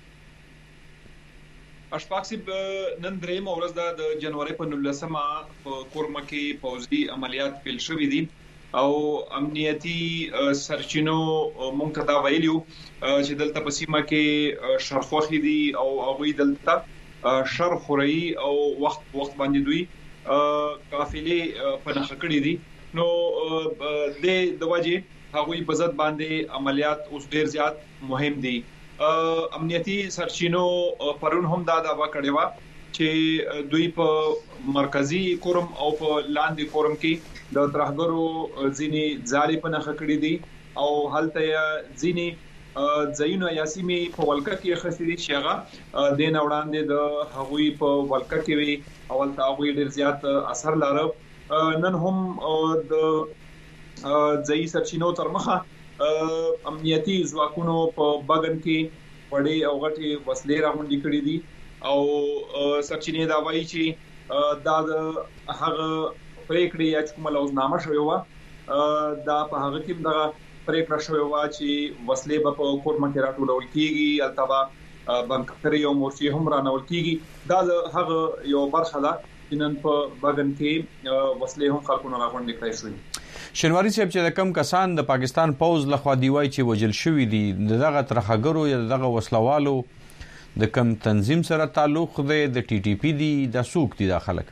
اشفاقسي نن درې مورز د جنوري په 19مه په کورمه کې پوځي عملیات پیل شوې دي او امنیتي سرچینو مونږ ته دا ویلو چې دلته په سیمه کې شرخوخي دي او هغه دلته شرخوري او وخت باندې دوی قافلې په نخ کړې دي. نو د وجه هغه په ضد باندې عملیات اوس ډیر زیات مهم دي. امنیتي سرچینو پرون هم دا وکړې و چې دوی په مرکزی کورم او په لاندې کورم کې د ترهګرو ځینی ځالې په نخ کړې دي او هلته ځینی ځینو یاسمي په ولکه کې خسري شغه د نوړاندې د هغوی په ولکه کې وی اول تا هغوی ډیر زیات اثر لاره. نن هم د ځای سرچینو تر مخه امنیتي ځواکونو په بغن کې وړي او غټي وسلې راغونډې کړې دي او سرچینې دا وایي چې دا د هغه پریکړې یا کومه لوزنامه شوی و دا په هغه کې دغه پریکړه شوی و چې وسلې په کورمه کې راټولول کیږي البته بنکري او مورچي هم رانول کیږي. دا هغه یو برخه ده یقینا په باغن کې وسلې هم خلکو نه راغونډې کړې شوې. شنواری صاحب چې کم کسان د پاکستان پوز لخوا دی وای چې وجل شوی دي دغه ترخګرو یا دغه وسلوالو د کم تنظیم سره تعلق دی د ټي ټي پی دی د سوق دي داخله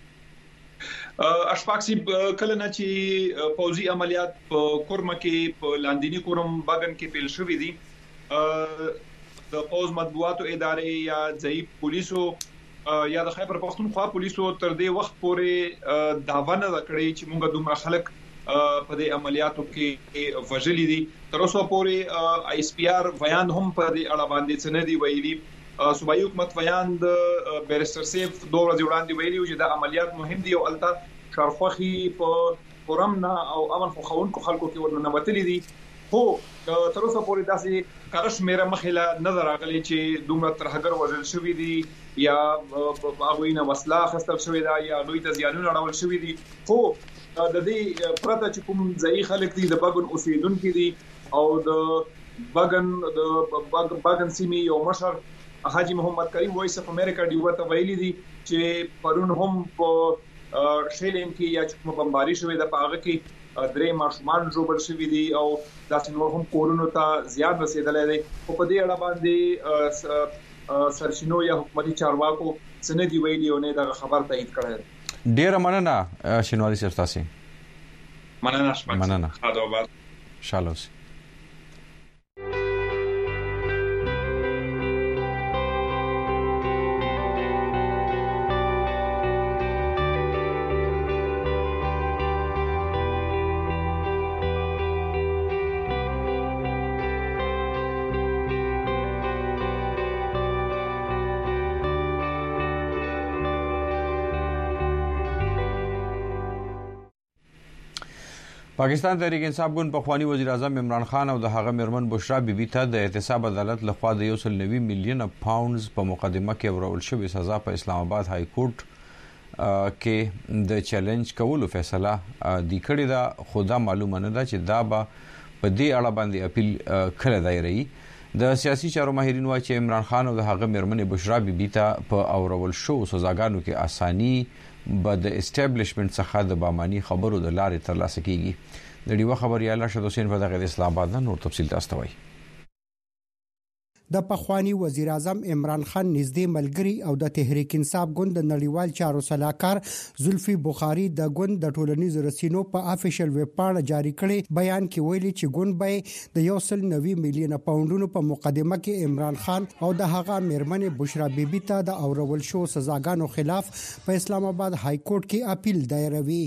اشفاقسی کله نه چې پوزي عملیات په کورمه کې په لاندینی کورم باغن کې پیل شوې دي د پوز مطبوعاتو ادارې یا ضعیف پولیسو یا د خیبر پختونخوا پولیسو تر دې وخت پورې داوا نه کړې چې موږ دومره خلک په دې عملیاتو کې وژلي دي. تر اوسه پورې آی اس پی آر بیان هم په دې اړه باندې څه دی ویلي. صوبایي حکومت بیان د بیرستر سیف 2 ورځې وړاندې ویلي چې د عملیات مهم دي او الته شارخوخي په فورمنا او امن خو خونکو خلکو کې ورننوتلي دي. خو تر اوسه پورې داسې کارش میره مخله نظر راغلي چې دومره ترهګر وژل شوی دي یا هغه نه وسله خستل شوی دا یا دوی ته زیانونه اړول شوی دي. خو د دې پرته چې کوم ځای خلک دي د باغن اوسیدونکو دي او د باغن سیمې یو مشر حاجی محمد کریم وایس اف امریکا دیو ته ویلي دي چې پرون هم په شیلین کې یا چې بمباری شوې د پاغه کې درې ماشومان جوړ شوي دي او داسې نور هم کورونو ته زیات رسیدلې دي. په دې اړه باندې سرچینو یا حکومتي چارواکو سندې ویلي او نه دا خبر تایید کړه. ډیر مننه شنواری صاحب تاسو. مننه شپږ. مننه. خداوند. شالوس. پاکستان تحریک انصاف ګوند پخوانی وزیر اعظم عمران خان او د هغه میرمن بشرا بیبي ته د احتساب عدالت لخوا د 190 میلیون پاونډز په مقدمه کې ورول شوې سزا په اسلام آباد های کورټ کې د چیلنج کولو فیصله د کړی دا خدا معلومه نه ده چې دا به په دې اړه باندې اپیل کړی دی. د سیاسي چارو ماهرین وايي چې عمران خان او د هغه میرمن بشرا بیبي ته په اورول شو سزاګانو کې اساني به د اسټابلیشمنت څخه د بامانی خبرو د لارې ترلاسه کیږي. د ډیوه خبريال راشد حسین په دغه اسلام آباد نه نور تفصیل تاسو وایي. د پخوانی وزیر اعظم عمران خان نږدې ملګری او د تحریک انصاف ګوند د نړیوال چارو صلاحکار زلفي بخاری د ګوند د ټولنیزو رسنیو په افیشل ویب پاڼه جاری کړي بیان کې ویلي چې ګوند به د 190 میلیون پاونډونو په مقدمه کې عمران خان او د هغه میرمن بشرا بیبي ته د اورول شو سزاګانو خلاف په اسلام آباد های کورټ کې اپیل دایروي.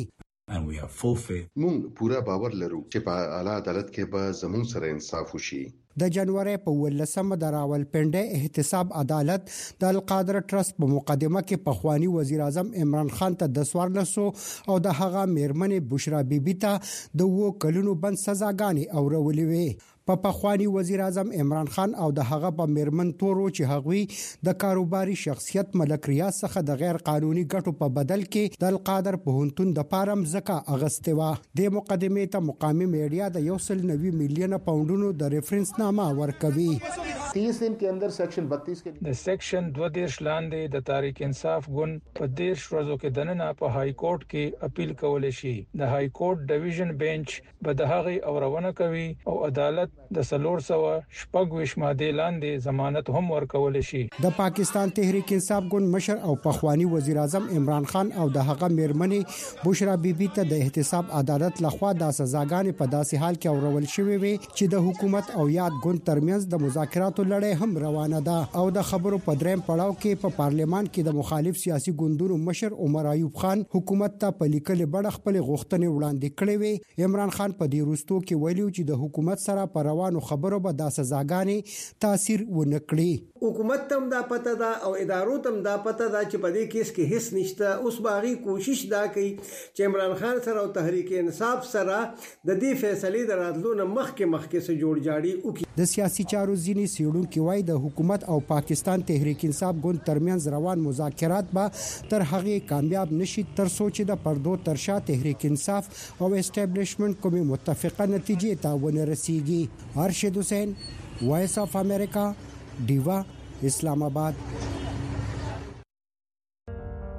مونږ پورا باور لرو چې په اعلی عدالت کې به زموږ سره انصاف وشي. د جنوري په 18 د راولپنډي احتساب عدالت د القادر ټرست په مقدمه کې پخوانی وزیر اعظم عمران خان ته د 1400 او د هغه میرمن بشرا بیبي ته د 2 کلونو بند سزاګانې اورولې وې. په پخوانی وزیر اعظم عمران خان او د هغه په میرمن تورو چې هغوی د کاروباري شخصیت ملک ریاض څخه د غیر قانوني ګټو په بدل کې د القادر پوهنتون د پارم زکا اغستې و. د مقدمه ته مقامی میډیا د 190 میلیون پاونډونو د ریفرنس نامه ورکوي. 30 दिन के अंदर सेक्शन 32 के د سیکشن 32 لاندې د تحریک انصاف ګوند په 10 ورځو کې دننه په های کورټ کې اپیل کولای شي. د های کورټ ډیویژن بنچ به د هغه اورونه کوي او عدالت د 326 ماده لاندې ضمانت هم ورکول شي. د پاکستان تحریک انصاف ګوند مشر او پخوانی وزیر اعظم عمران خان او د هغه میرمن بشرا بیبي ته د احتساب عدالت لخوا د سزاګانې په داسې حال کې اورول شوې وي چې د حکومت او یاد ګوند ترمنځ د مذاکراتو لړۍ هم روانه ده او د خبرو په دریم پړاو کې په پارلیمان کې د مخالف سیاسي ګوندونو مشر عمر ایوب خان حکومت ته په لیکل بڑ خپل غوښتنې وړاندې کړې وي. عمران خان په دې وروستو کې ویلي چې د حکومت سره پر روانو خبرو به د سزاګانې تاثیر ونه کړي. حکومت تم دا پته ده او ادارو تم دا پته ده چې په دې کیس کې هیڅ نشته. اوس باغی کوشش دا کوي چې عمران خان سره او تحریک انصاف سره د دې فیصلې د راتلو نه مخکې سره جوړ جاړي وکړي. د سیاسي چارو ځینی سیړونکو وایي د حکومت او پاکستان تحریک انصاف ګوند ترمنځ روان مذاکرات به تر هغه کامیاب نشي تر سوچ د پردو ترشا تحریک انصاف او اسټابلیشمنت کومه متفقه نتیجې ته ونه رسیږي. ارشد حسین وایس اف امریکا ډیوا اسلام آباد.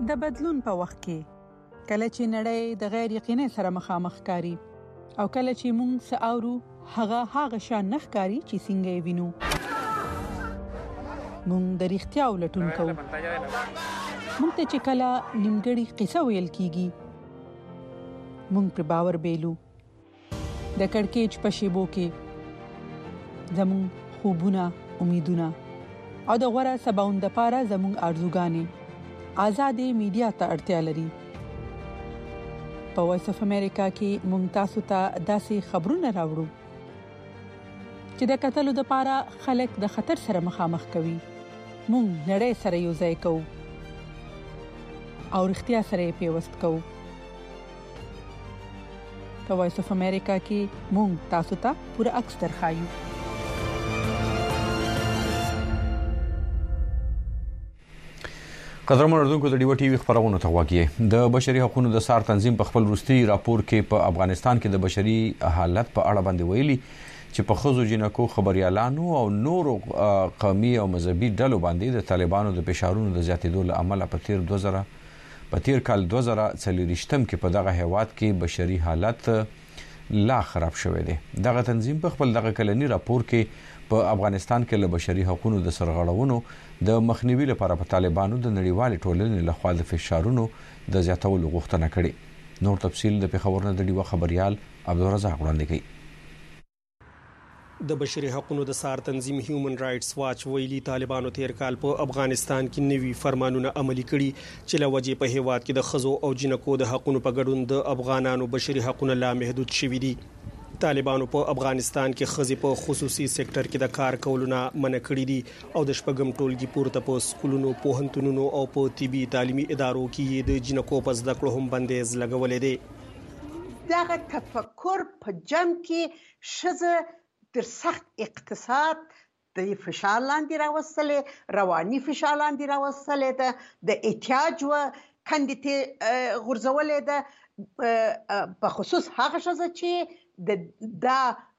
د بدلون په وخت کې کله چې نړۍ د غیر یقیني سره مخامخ کاری او کله چې موږ ساورو هغه شان نخکاری چې څنګه وینو موږ د اړتیا ولټون کوو موږ ته چې کله نیمګړی قصه ویل کیږي موږ پر باور بیلو د کڑکېچ په شیبو کې زموږ خوبونه امیدونه او د غوړه سباوند لپاره زموږ ارزوګانې آزادې میډیا ته اړتیا لري په وایس اف امریکا کې موږ تاسو ته داسې خبرونه راوړو چې د قتل لپاره خلک د خطر سره مخامخ کوي موږ نړۍ سره یو ځای کوو او اړتیا سره پیوست کوو په وایس اف امریکا کې موږ تاسو ته پوره عکس درخایو قدرمن اردوونکو د ډیو ټي وی خبرونه ته واګي د بشري حقوقو د سار تنظیم په خپل وروستي راپور کې په افغانستان کې د بشري حالت په اړه باندې ویلي چې په خزو جنکو خبريالانو او نورو قومي او مذهبي ډلو باندې د طالبانو د فشارونو د زیاتېدو له امله په تیر کال 2023 کې په دغه هیواد کې بشري حالت لا خراب شوې ده دغه تنظیم په خپل دغه کلنی راپور کې په افغانستان کې له بشري حقوقو د سرغړونو د مخنیوي لپاره په طالبانو د نړیوال ټولنې له خوا د فشارونو د زیاتولو غوښتنه کړې نور تفصیل د پیښور نه د ډیو خبريال عبدالرزاق وړاندې کوي د بشري حقوقو د سار تنظیم هیومن رائټس واچ ویلي طالبانو تیر کال په افغانستان کې نوي فرمانونه عملي کړي چې لوجه په هیواد کې د خزو او جنکو د حقوقو په ګډون د افغانانو بشري حقوقو لا محدود شوي دي طالبانو په افغانستان کې خزي په خصوصي سېکټر کې د کار کولونه منع کړی دي او د شپږم ټولګي پورته په سکولونو پوهنتونونو او په طبي تعلیمي ادارو کې د جنکو په زده کړو هم بندیز لګولې دي دغه تفکر په جمع کې شزه در سخت اقتصاد د فشار لاندې راوستلې رواني فشار لاندې راوستلې ده د احتیاج و کندې غرزولې ده په خصوص هغه شزه چې دا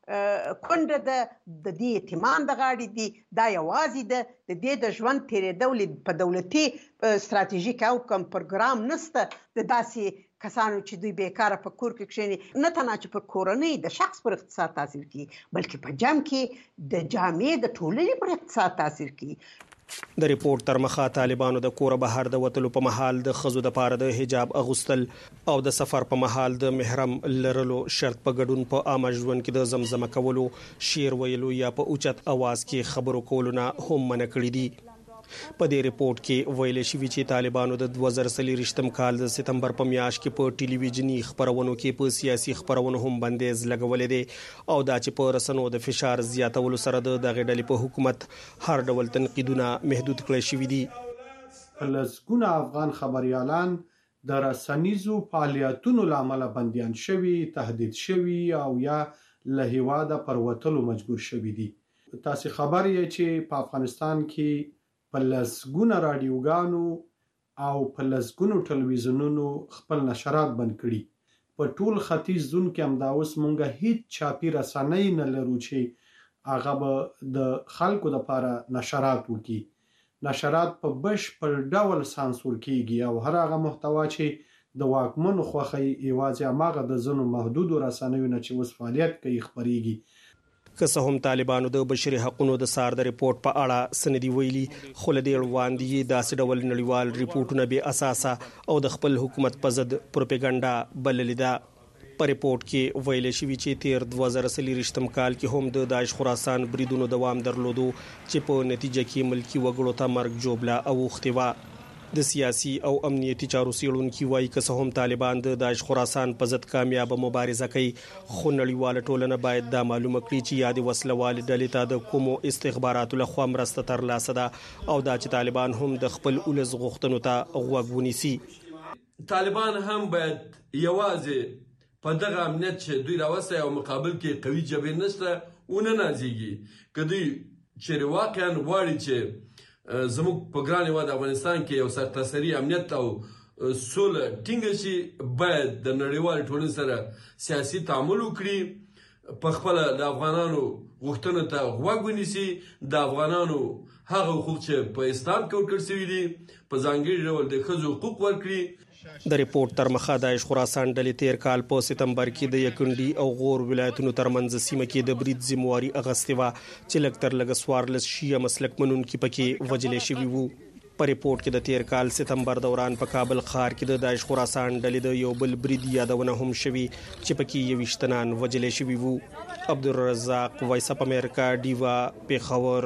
کونډه د دې اعتماد د غاړي دي دا یوازې د دې د ژوند تیرېدل په دولتي ستراتیژیک او کوم پروګرام نشته د داسې کسانو چې دوی بیکاره په کور کې کښېني نه تنها چې په کورنۍ د شخص پر اقتصاد تاثیر کوي بلکې په جمع کې د جامعې د ټولنې پر اقتصاد تاثیر کوي د ریپورت تر مخه طالبانو د کور بهر د وتلو په محل د خزو د پاره د حجاب اغوستل او د سفر په محل د محرم لرلو شرط په ګډون په عام ژوند کې د زمزمه کولو شعر ویلو یا په اوچت आवाज کې خبرو کولو نه هم منع کړی دي په دې ریپورت کې ویل شوی چې طالبانو د 2023 کال د سپتمبر په میاشت کې په ټلویزیونی خبرونو کې په سیاسي خبرونو هم بندیز لګولې دي او دا چې په رسنو د فشار زیاتولو سره د غډلې په حکومت هر ډول تنقیدونه محدود کړی شوی دي لسګونه افغان خبريالان د رسنیزو فعالیتونو لامل بنديان شوی تهدید شوی او یا له هیواده پر وتلو مجبور شوی دي تاسو خبر یې چې په افغانستان کې په لسګونه رادیوګانو او په لسګونو ټلویزیونونو خپل نشرات بند کړي په ټول ختیځ زون کې هم دا اوس مونږه هیڅ چاپی رسنۍ نه لرو چې هغه به د خلکو لپاره نشرات وکړي نشرات په بشپړ ډول سانسور کیږي او هر هغه محتوا چې د واکمنو خوخي ایوازي هغه د زنو محدود رسنیو نه چې اوس فعالیت کوي خبريږي که څه هم طالبانو د بشري حقوقو د سار د ریپورت په اړه سندې ویلي خو له دې وړاندې داسې ډول نړیوال ریپورتونه به اساسه او د خپل حکومت په ضد پروپاګاندا بللې ده په ریپورت کې ویل شوی چې تیر 2023 کال کې هم د داعش خراسان بریدونو دوام درلودو چې په نتیجه کې ملکی وګړو ته مرګ جوړلا او اختوا د سیاسي او امنیتي چارو څېړونکو وایي چې هم طالبان د داعش خراسان په ضد کامیاب مبارزه کوي خو نړیواله ټولنه باید دا معلومه کړي چې یاد وسلوال ډلې ته د کومو استخباراتو له خوا مرسته ترلاسه ده او دا چې طالبان هم د خپل ولس غوښتنو ته غوږ ونیسي طالبان هم باید یوازې په دغه امنیت چې دوی راوستي او مقابل کې قوي جبهه نشته ونه نازيږي کدی چې واقعا واړي چې زموږ په ګران هیواد افغانستان کې یو سرتاسري امنیت او سوله ټینګه شي باید د نړیوال ټولنې سره سیاسي تعامل وکړي په خپل د افغانانو غوښتنو ته غوږ ونیسي، د افغانانو هغه حقوق چې په اسلام کې ورکړل شوي دي په ځانګړي ډول د ښځو حقوق ورکړي. د ریپورت تر مخه د خراسان ډلې تیر کال په سپتمبر کې د یکندي او غور ولایتونو ترمنځ سیمه کې د برید ذمہواری اغستې و چې لکتر لګسوارلس شیعه مسلک منونکي پکې وجلې شوي وو. په ریپورت کې د تیر کال سپتمبر دوران په کابل ښار کې د داعش خراسان ډلې د یو بل برید یادونه هم شوي چې پکې 20 تنان وجلې شوي وو. عبدالرزاق، وایس اپ امریکا، ډیوا، پیښور.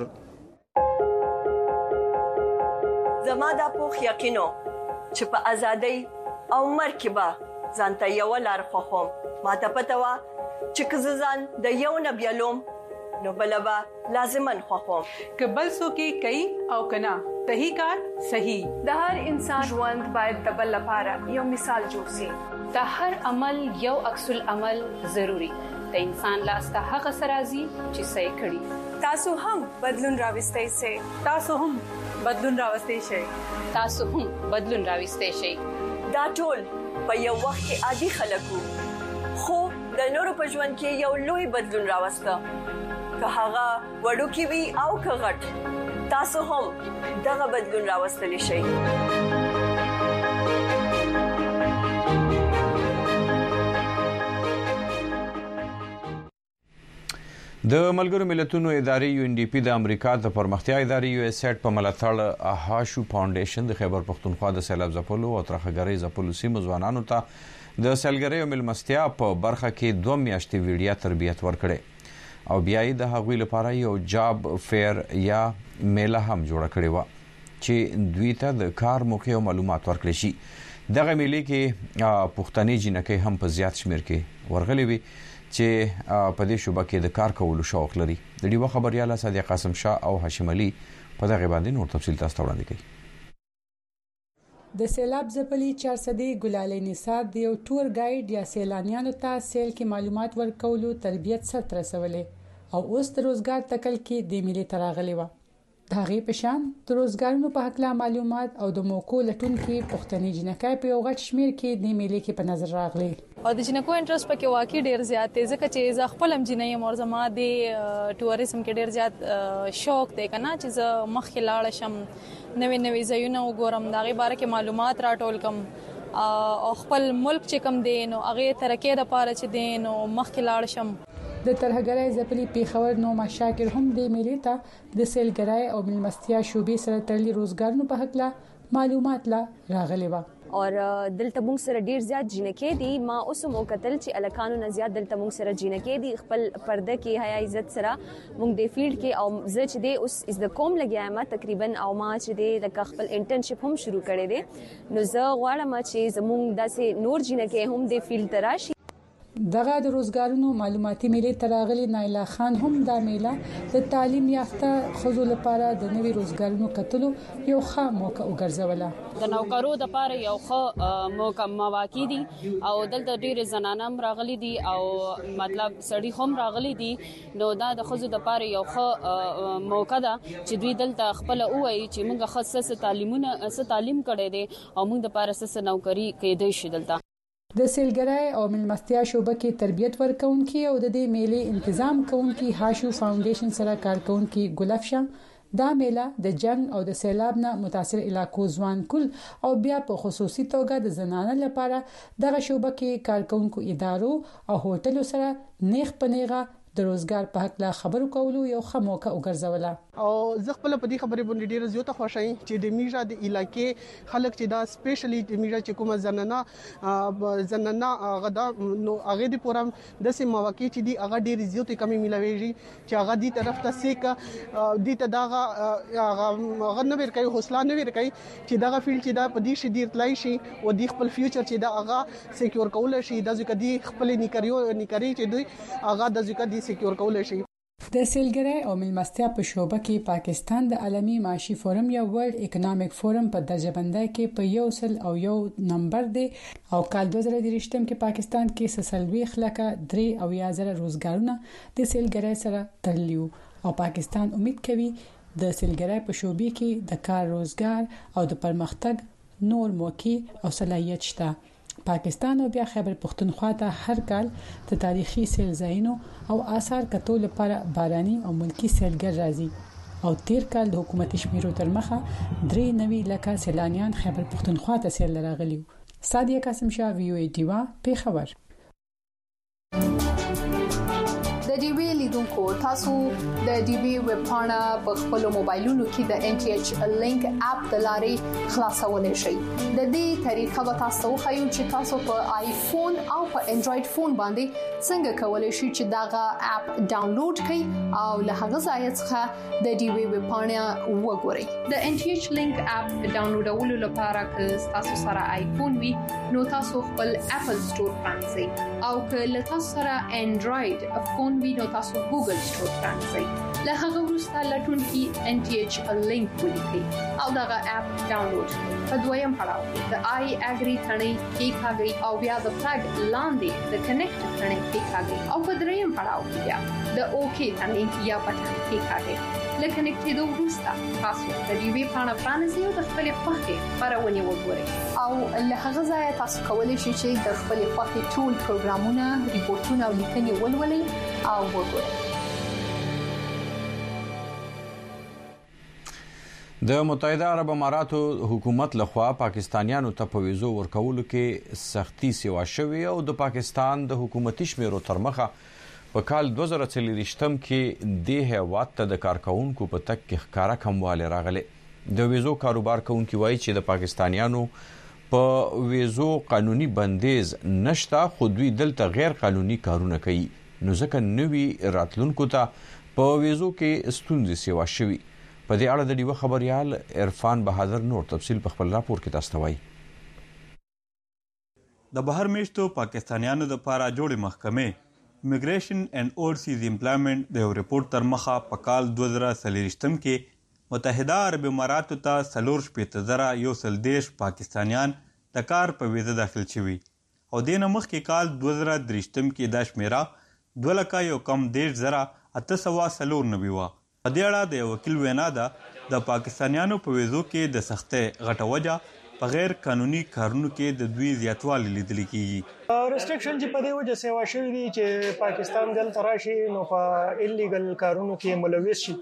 زما د پوخ یقینو چې په ازادۍ او مرګ به ځانته یو لار خوخم. ما ته پته وه چې که زه ځان د یو نه بیلوم نو بله به لازماً خوخم. که بل څوک یې کوي او که نه، صحیح کار صحیح. د هر انسان ژوند باید د بل لپاره یو مثال جوړ شي. د هر عمل یو عکس العمل ضروری. د انسان لاس ته هغه سرازي چې صحیح کړي. تاسو هم بدلون راوستئ شئ. تاسو هم بدلون راوستئ شئ. تاسو هم بدلون راوستئ شئ. دا ټول په یو وخت کې عادي خلک وو، خو د نورو په ژوند کې یو لوی بدلون راوسته. که هغه وړوکی وي او که غټ، تاسو هم دغه بدلون راوستلی شئ. د ملګرو ملتونو ادارې UNDP د امریکا د پرمختیا ادارې USAID په ملاتړ هاشو فاونډیشن د خیبر پښتونخوا د سیلاب ځپلو او ترخګرۍ ځپلو سیمو ځوانانو ته د سیلګرۍ او ملمستیا په برخه کې 2 میاشتې ویډیا تربیت ورکړي او بیا د هغوی لپاره یو جاب فیر یا میله هم جوړه کړې و چې دوی ته د کار موقع او معلومات ورکړي شي. دغه میلې کې پښتني جنکۍ هم په زیات شمیر کې ورغلي وي چې په دې شوبه کې د کار کولو شوق لري. د ډیوا خبريال صادق قاسم شاه او هاشم علي په دغه باندې نور تفصیل تاسو ته وړاندې کوي. د سیلاب ځپلي 400 ګلالي نثار د یو ټور گایډ یا سیلانیانو ته سیل کې معلومات ورکولو تربیت سره ترسولې او اوس د روزګار تکل کې د ملي تراغلي و. د هغې په شان د روزګارونو په حق لا معلومات او د موکو لټون کې پښتني جنکۍ په یو غټ شمیر کې د ملي کې په نظر راغلي. او د جنکو انټرست پکې واقعي ډیر زیات دی ځکه چې زه خپل هم جنۍ مور زما د ټوریزم کې ډیر زیات شوق دی کنه چې زه مخکې لاړ شم نوې ځایونه وګورم دغه باره کې معلومات راټول کم او خپل ملک چې کم دی نو هغه ترقې لپاره چې دی نو مخکې لاړ شم. د ترهګرۍ ځپلي پیښور نو مشاکر هم د ملي ته د سیلګرۍ او ملمستیا شوبې سره تړلي روزګارونو په حق لا معلومات لا راغلي و. اور دلته موږ سره ډیر زیات جنکې دي. ما اوس مو کتل چې الکانو نه زیات دلته موږ سره جنکې دي خپل پرده کې حیا عزت سره موږ د فیلډ کې او زه چې دی اوس از د کوم لګیا ما تقریبا او ما چې دی د خپل انټرنشپ هم شروع کړی دی نو زه غواړم چې زموږ داسې نور جنکې هم د فیلډ تراشي. دغه د روزګارونو معلوماتي میلې تراغلي نایلا خان هم دا میله د تعلیم یافته خزو لپاره د نوي روزګارونو کتلو یو ښه موقع وګرځوله. د نوکرو د لپاره یو ښه موقع مواقع دي او دلته ډېر زنانم راغلي دي او مطلب سړي هم راغلي دي نو دا د خزو د لپاره یو ښه موقع ده چې دوی دلته خپل وایي چې موږ خاصه تعلیم کړی دی او موږ د لپاره څه نوکری کېدای شي. دلته د سیلګرۍ او ملمستیا شوبه کې تربیت ورکونکي او د دې میلې تنظیم کوونکي هاشو فاونډیشن سره کارکونکي ګلفشا دا میله د جنگ او د سیلاب نه متاثر علاقو ځوان کول او بیا په خصوصي توګه د زنانه لپاره دغه شوبه کې کارکونکو ادارو او هوټلو سره نیغ پنیغه د روزګار په حق لا خبرو کولو یو ښه موقع وګرځوله. او زه خپل په دې خبرې باندې ډیر زیاته خوشاله یم چې د میژه د علاقې خلک چې دا سپیشلی د میژه چې کومه زنانه غدا نو هغه د پورم د سیم مواقع چې دی هغه ډیر زیاتې کمی ملويږي چې هغه دی طرف ته سیکا د ته داغه هغه نه ور کوي حوصله نه ور کوي چې دغه فیلډ چې دا په دې شدیر تلای شي او د خپل فیوچر چې دا هغه سکیور کول شي د ځکه دی خپل نکري چې دوی هغه د ځکه دی سکیور کول شي. د سیلګرۍ او ملمستیا په شوبه کې پاکستان د عالمي معاشي فورم یا ورلد اکونومیک فورم په درجه بندۍ کې په 101 نمبر دی او کال 2023 کې پاکستان کې 3.3 روزګارونه د سیلګرۍ سره تړلي او پاکستان امید کوي د سیلګرۍ په شوبې کې د کار روزګار او د پرمختګ نور موقع او صلاحیت شته. پاکستان او بیا خیبر پختونخوا ته هر کال د تاریخي سیل ځایونو او آثار کتو لپاره باراني او ملکی سیلګر راځي او تیر کال د حکومت شمیرو تر مخه 3.9 لک سیلانیان خیبر پختونخوا ته سیل راغلي. سادیه قاسم شاه وی او ای ډیوا په خبر. د ډي وی لیدونکو تاسو د ډي وی ویب پاڼه په خپل موبایلونو کې د ان ټي ایچ لینک اپ د لارې خلاصولای شئ. د دې طریقه به تاسو خو چې تاسو په آیفون او په انډراید فون باندې څنګه کولای شئ چې داغه اپ ډاونلوډ کړئ او له هغه ځای څخه د ډي وی ویب پاڼه وګورئ. د ان ټي ایچ لینک اپ ډاونلوډولو لپاره که تاسو سره آیفون وي نو تاسو خپل اپل سٹور پرانځئ او که تاسو سره انډراید فون نو تاسو ګوګل سٹور پرانځئ. له هغه وروسته لټون کې ان ټي ایچ لینک ولیکئ او دغه اپ ډاونلوډ کړئ. په دویم پړاو د آی اګری ثنې کې کاږي او بیا د فلګ لاندې د کنیکټ ثنې کې کاږي او په دریم پړاو کې بیا د اوکی ثنې یا بټن کې کاږي. لکه نکټېدو وروسته تاسو د ډي وی پاڼه پرانځئ او د خپل خوښې خبرونه وګورئ او له هغه ځای تاسو کولی شئ چې د خپل خوښې ټول پروګرامونه، ریپورتونه او لیکنې ولولئ او وګورئ. د متحده عرب اماراتو حکومت لخوا پاکستانیانو ته په ویزو ورکولو کې سختي سیوا شوی او د پاکستان د حکومتي شمیرو تر مخه په کال 2023 کې د هیواد ته د کارکونکو په تک کې ښکارا کمواله راغله. د ویزو کاروبار کوونکي وایي چې د پاکستانیانو په ویزو قانوني بندیز نشته، خو دوی دلته غیر قانوني کارونه کوي، نو ځکه نوی راتلونکو ته په ویزو کې ستونزې سیوا شوی. په دې اړه د ډیوه خبريال عرفان بهادر نور تفصیل په خپل راپور کې تاسو ته وایي. د بهر میشتو پاکستانیانو د لپاره جوړې محکمې امیګریشن اینڈ اورسیز امپلایمنٹ د یو ریپورت تر مخه په کال 2023 کې متحده عرب اماراتو ته 4,130 پاکستانیان د کار په ویزه داخل شوي او د نه مخکې کال 2023 کې دا شمیره 2,1,894 وه. په دې اړه د وکیل وینا ده د پاکستانیانو په ویزو کې د سختۍ غټه وجه په غیر قانوني کارونو کې د دوی زیاتوالی لیدل کیږي. ریسټریکشن چې په دې وجه سیوا شوی دی چې پاکستان دلته راشي نو په ایلیګل کارونو کې ملوث شي،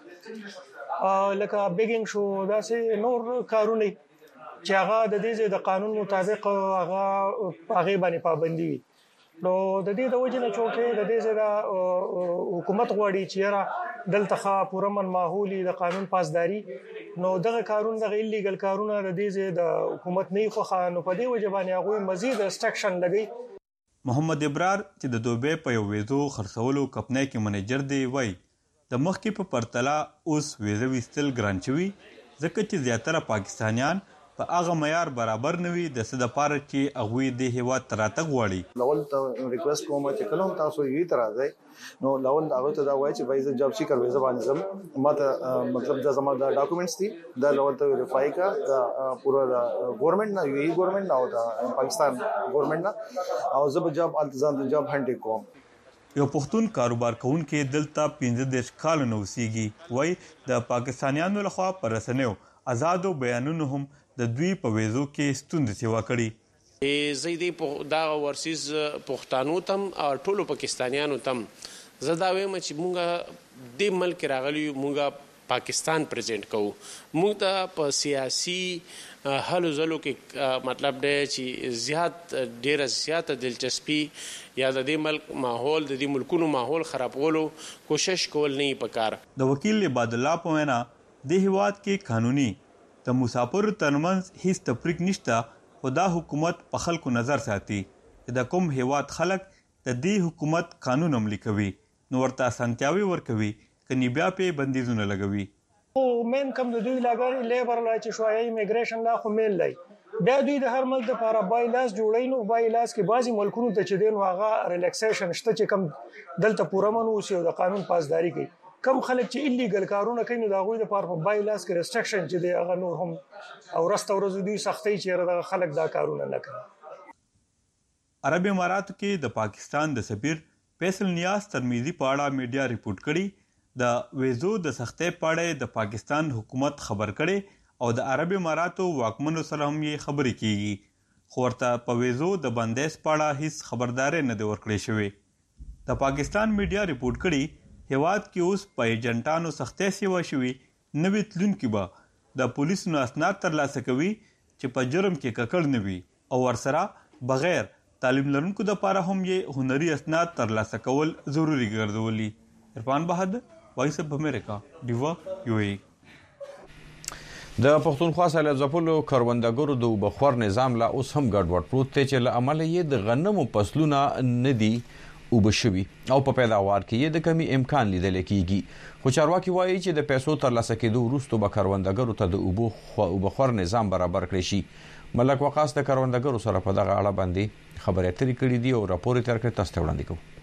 لکه بیګینګ شو، داسې نور کارونه چې هغه د دې د قانون مطابق هغه باندې پابندي وي. نو د دې د وجه نه چونکې د دې د حکومت غواړي چې دلته پوره من ماحولي د قانون پاسداري، نو دغه کارونه د ایلیګل کارونه د دې د حکومت نه خوخه، نو په دې وجه باندې هغه مزید ریسټریکشن لګي. محمد ابرار چې د دوبه په یو ویزو خرڅولو کمپنۍ کې منیجر دی وای د مخکې په پرتله اوس ویزه وستل ګران شوی ځکه چې زیاتره پاکستانیان په هغه معیار برابر نوي د څه د پاره چې هغه د هیواد تراتګ غواړي. لول ته ریکوست کوم چې کلم تاسو یې ترازه نو لول هغه ته دا وایي چې وایي جاب سیکر ویزه باندې زم ماته مطلب د زما د ډاکومېنټس دي دا لول ته ویریفای کا دا پورا ګورنمنت نه یو ګورنمنت نه او دا پاکستان ګورنمنت نه او زب جاب التزام د جاب هانډ کوم. یو پښتون کاروبار کوونکي دلته 15 کال نو سیږي وای د پاکستانیانو لخوا پر رسنیو آزادو بیانونو هم د دوی په ویزو کې ستوندې سیوا کړي. زیدې دا ورسیز پښتانو تم او ټولو پاکستانیانو تم زدا وایم چې مونږه د ملک راغلی مونږه پاکستان پریزنټ کوو. مونږ ته په سیاسي حل زلو کې مطلب دی چې ډیره زیاته دلچسپي یا د دې ملک ماحول د دې ملکونو ماحول خرابولو کوشش کول نه پکار. د وکیل عباد الله په وینا د هیواد کې قانوني د مسافر ترمنځ هیڅ تفریق نشته او دا حکومت په خلکو نظر ساتي چې د کوم هیواد خلک د دې حکومت قانون عملي کوي نو ورته سنتیاوي ورکوي کني بیا په بندیزونه لګوي. او مین کم د دوی لاګر لیبر لا چې شوی ایمیګریشن لا خو میل لای بیا دوی د هر ملک لپاره بایلاس جوړای نو بایلاس کې بعضی ملکونو ته چې دین واغه ریلیکسیشن شته چې کم دلته پوره منوسی او د قانون پاسداري کوي. کم خلک چې ایلیګل کارونه کوي نو دا غوي د پاره په بایلاس کې ریسټریکشن چې دی هغه نور هم او رسته ورځ دوی سختي چې د خلک دا کارونه نه کوي. عرب اماراتو کې د پاکستان د سفیر فیصل نیاز ترمیزی په اړه میډیا ریپورت کړي د ویزو د سختۍ په اړه د پاکستان حکومت خبر کړي او د عرب اماراتو واکمنو سره هم یې خبرې کیږي خو ورته په ویزو د بندیز په اړه هیڅ خبرداری نه دی ورکړی شوی د پاکستان میډیا ریپورټ کړي هیواد کې اوس په ایجنټانو سختۍ سیوا شوي نوي تلونکي به د پولیسو نه اسناد ترلاسه کوي چې په جرم کې ککړ نه وي او ورسره بغیر تعلیم لرونکو دپاره هم یې هنري اسناد ترلاسه کول ضروري ګرځولي. عرفان بهادر، وایس اف امریکا، ډیوا یو ای. د پښتونخوا سیلاب ځپلو کروندګرو د اوبه خور نظام لا اوس هم ګډوډ پروت دی چې له امله یې د غنمو فصلونه نه دي اوبه شوي او په پیداوار کې یې د کمی امکان لیدل کېږي. خو چارواکي وایي چې د پیسو ترلاسه کېدو وروسته به کروندګرو ته د اوبه خور نظام برابر کړی شي. ملک وقاص د کروندګرو سره په دغه اړه باندې خبرې اترې کړې دي او راپور یې تیار کړی، تاسو ته وړاندې کوو.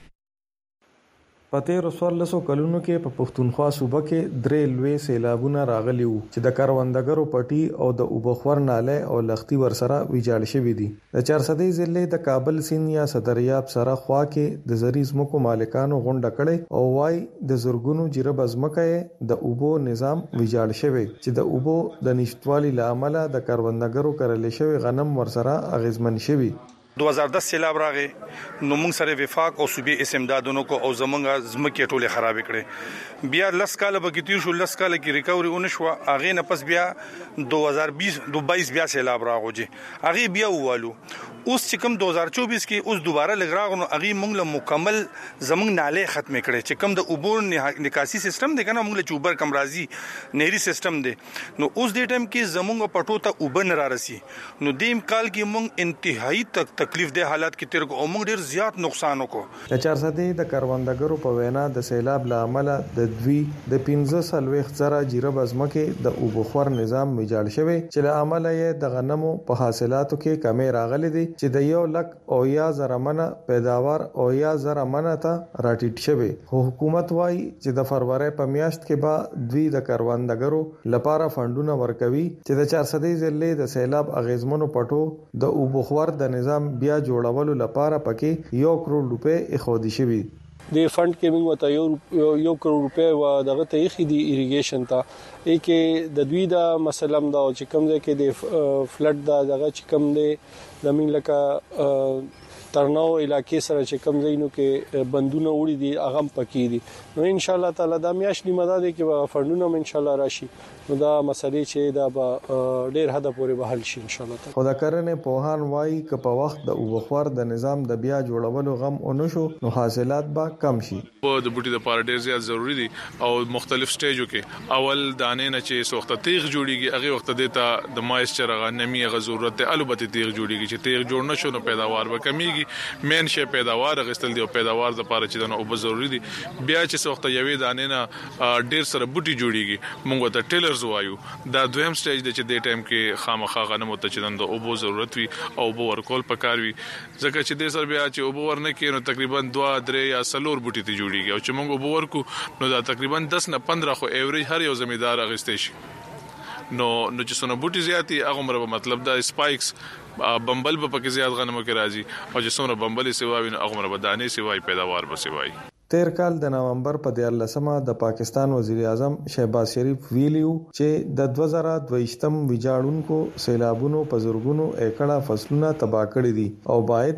په تېرو 1400 کلونو کې په پښتونخوا صوبه کې درې لوی سیلابونه راغلي وو چې د کروندګرو پټي او د اوبخور ناله او لختي ورسره ویجاړ شوي دي. د 400 ضلع د کابل سیند یا صدریاب سره خوا کې د زری زمکو مالکانو غونډه کړې او وايي د زورګونو جرب ازمکه د اوبو نظام ویجاړ شوی چې د اوبو د نشټوالي لامل د کروندګرو کرل شوی غنم ورسره اغیزمن شوی. 2010 سیلاب راغی نو موږ سره وفاق او صوبې اسمدادونو کو او زمونږه زمکه ټوله خراب کړي. بیا لس کال بګی تیر شو، لس کال کې ریکوري اون شو، اغه نه پس بیا 2022 بیا سیلاب راغوجي اغه بیا والو. اوس چې کوم 2024 کې اوس دوباره لګراغونو اغه موږ له مکمل زمونږ ناله ختم کړي چې کوم د عبور نکاسي سیستم دی کنه موږ له چوبر کم راځي نهري سیستم دی. نو اوس دې ټیم کې زمونږ پټو ته وبن را رسی نو دیم کال کې موږ انتهایی تکلیف دې حالات کې تیر کو او موږ ډیر زیات نقصان وکړو. د 400 د کروندګرو په وینا د سیلاب لامل د دوی د 15 زره جیرب ازمکه د اوبخور نظام ویجاړ شوی چې له عمله یې د غنمو په حاصلاتو کې کمی راغلي دي چې د 1,00,000 منه پیداوار او 1,000 منه ته راټیټ شوی. حکومت وايي چې د فروری په میاشت کې به دوی د کروندګرو لپاره فندونه ورکوي چې د 400 ضلع د سیلاب اغیزمنو پټو د اوبخور د نظام بیا جوړولو لپاره پکې 1 کروڑ روپے اخودي شوی. د فند کې موږ ته 1 کروڑ روپے و دغه ته یې خېدي ایریګیشن ته کې د دوی دا مثلا دا چې کوم ځای کې د فلډ دا دغه چې کوم دی د موږ لکه ترناو علاقې سره چې کوم ځای نو کې بندونه وړي دي اغم پکې دي. نو ان شاء الله تعالی دا میاش نیمه ده کې فندونه ان شاء الله راشي نو دا مسلې چې دا به ډېر حد پورې به حل شي ان شاء الله تعالی. خو دا کرنه پوهان وایي ک په وخت د اوبخور د نظام د بیا جوړولو غم اونشو نو حاصلات به کم شي. د بوټي د لپاره ډېر زیات ضروری دي او مختلف سټیجو کې اول دانې نه چې سوخته تیغ جوړیږي هغه وخت دیتا د مایسچر غا نمی غ ضرورت ته البته تیغ جوړیږي چې تیغ جوړ نشو نو پیداوار به کمیږي. مین شي پیداوار غستل دی او پیداوار د لپاره چې د اوبه ضروری دي. بیا چې سوخته یوې دانې نه ډېر سره بوټي جوړیږي موږ ته ټیلرز وایو. دا دویم سټیج دی چې د ټایم کې خامخا غنمو ته چې د اوبو ضرورت وي او اوبو ورکول پکار وي ځکه چې د سر بیا چې اوبو ورنه کې نو تقریبا 2-3 یا 4 بوټي ته جوړیږي او چې موږ اوبو ورکو نو دا تقریبا 10 نه 15 خو ایوریج هر یو زمیدار اغستې شي. نو چې څونه بوټي زیاتی هغه مر مطلب دا سپایکس بمبل په پکې زیات غنمو کې راځي او چې څونه بمبل سیواوي نو هغه مر بدانې سیوای پیداوار به سیوای. تیر کال د نومبر په 14مه د پاکستان وزیر اعظم شهباز شریف ویلیو چې د 2022م ویجاړونکو سیلابونو په زورګونو ایکړه فصلونه تباہ کړي دي او باید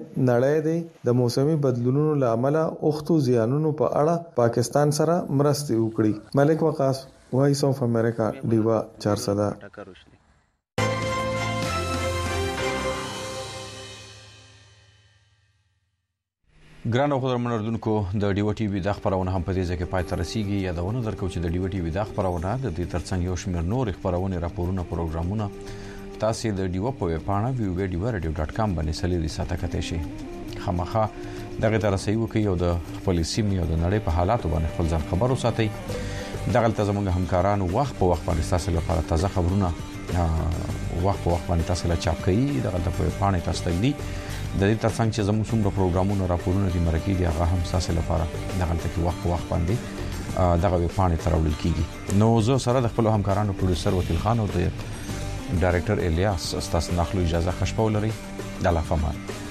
نړۍ د موسمي بدلونونو لامل اوختو زیانونو په اړه پاکستان سره مرسته وکړي. ملک وقاص، وایس اف امریکا، ډیوا 400. ګران او قدرمن اردوونکو، د ډیو ټي وی د خبرونه هم په دې ځکه پای ته رسیدي. یادونه درکو چې د ډیو ټي وی د خبرونه د دې ترڅنګ یو شمېر نور خبرونه راپورونه پروګرامونه تاسو د ډیو په ویب پاڼه www.radio.com باندې سلیدي ساته کته شي. خامخا دغه تر رسیدو کې یو د خپل سیمې او د نړۍ په حالاتو باندې خپل ځان خبر وساتئ. دغه زموږ همکارانو وخت په وخت باندې تاسو لپاره تازه خبرونه وخت په وخت باندې تاسو لا چاپ کوي. دغه د په پاڼه تاسو ته دی د دې ترڅنګ چې زموږ څومره پروګرامونه راپورونه دي مرکې دي هغه هم تاسو لپاره دغه ته کې وخت په وخت باندې دغه په پاڼه ترول کیږي. نو زه سره د خپل همکارانو پروډوسر وکیل خان او د ډایرکټر الیاس تاسو نخلو اجازه خوشبو لري. د الله فمان.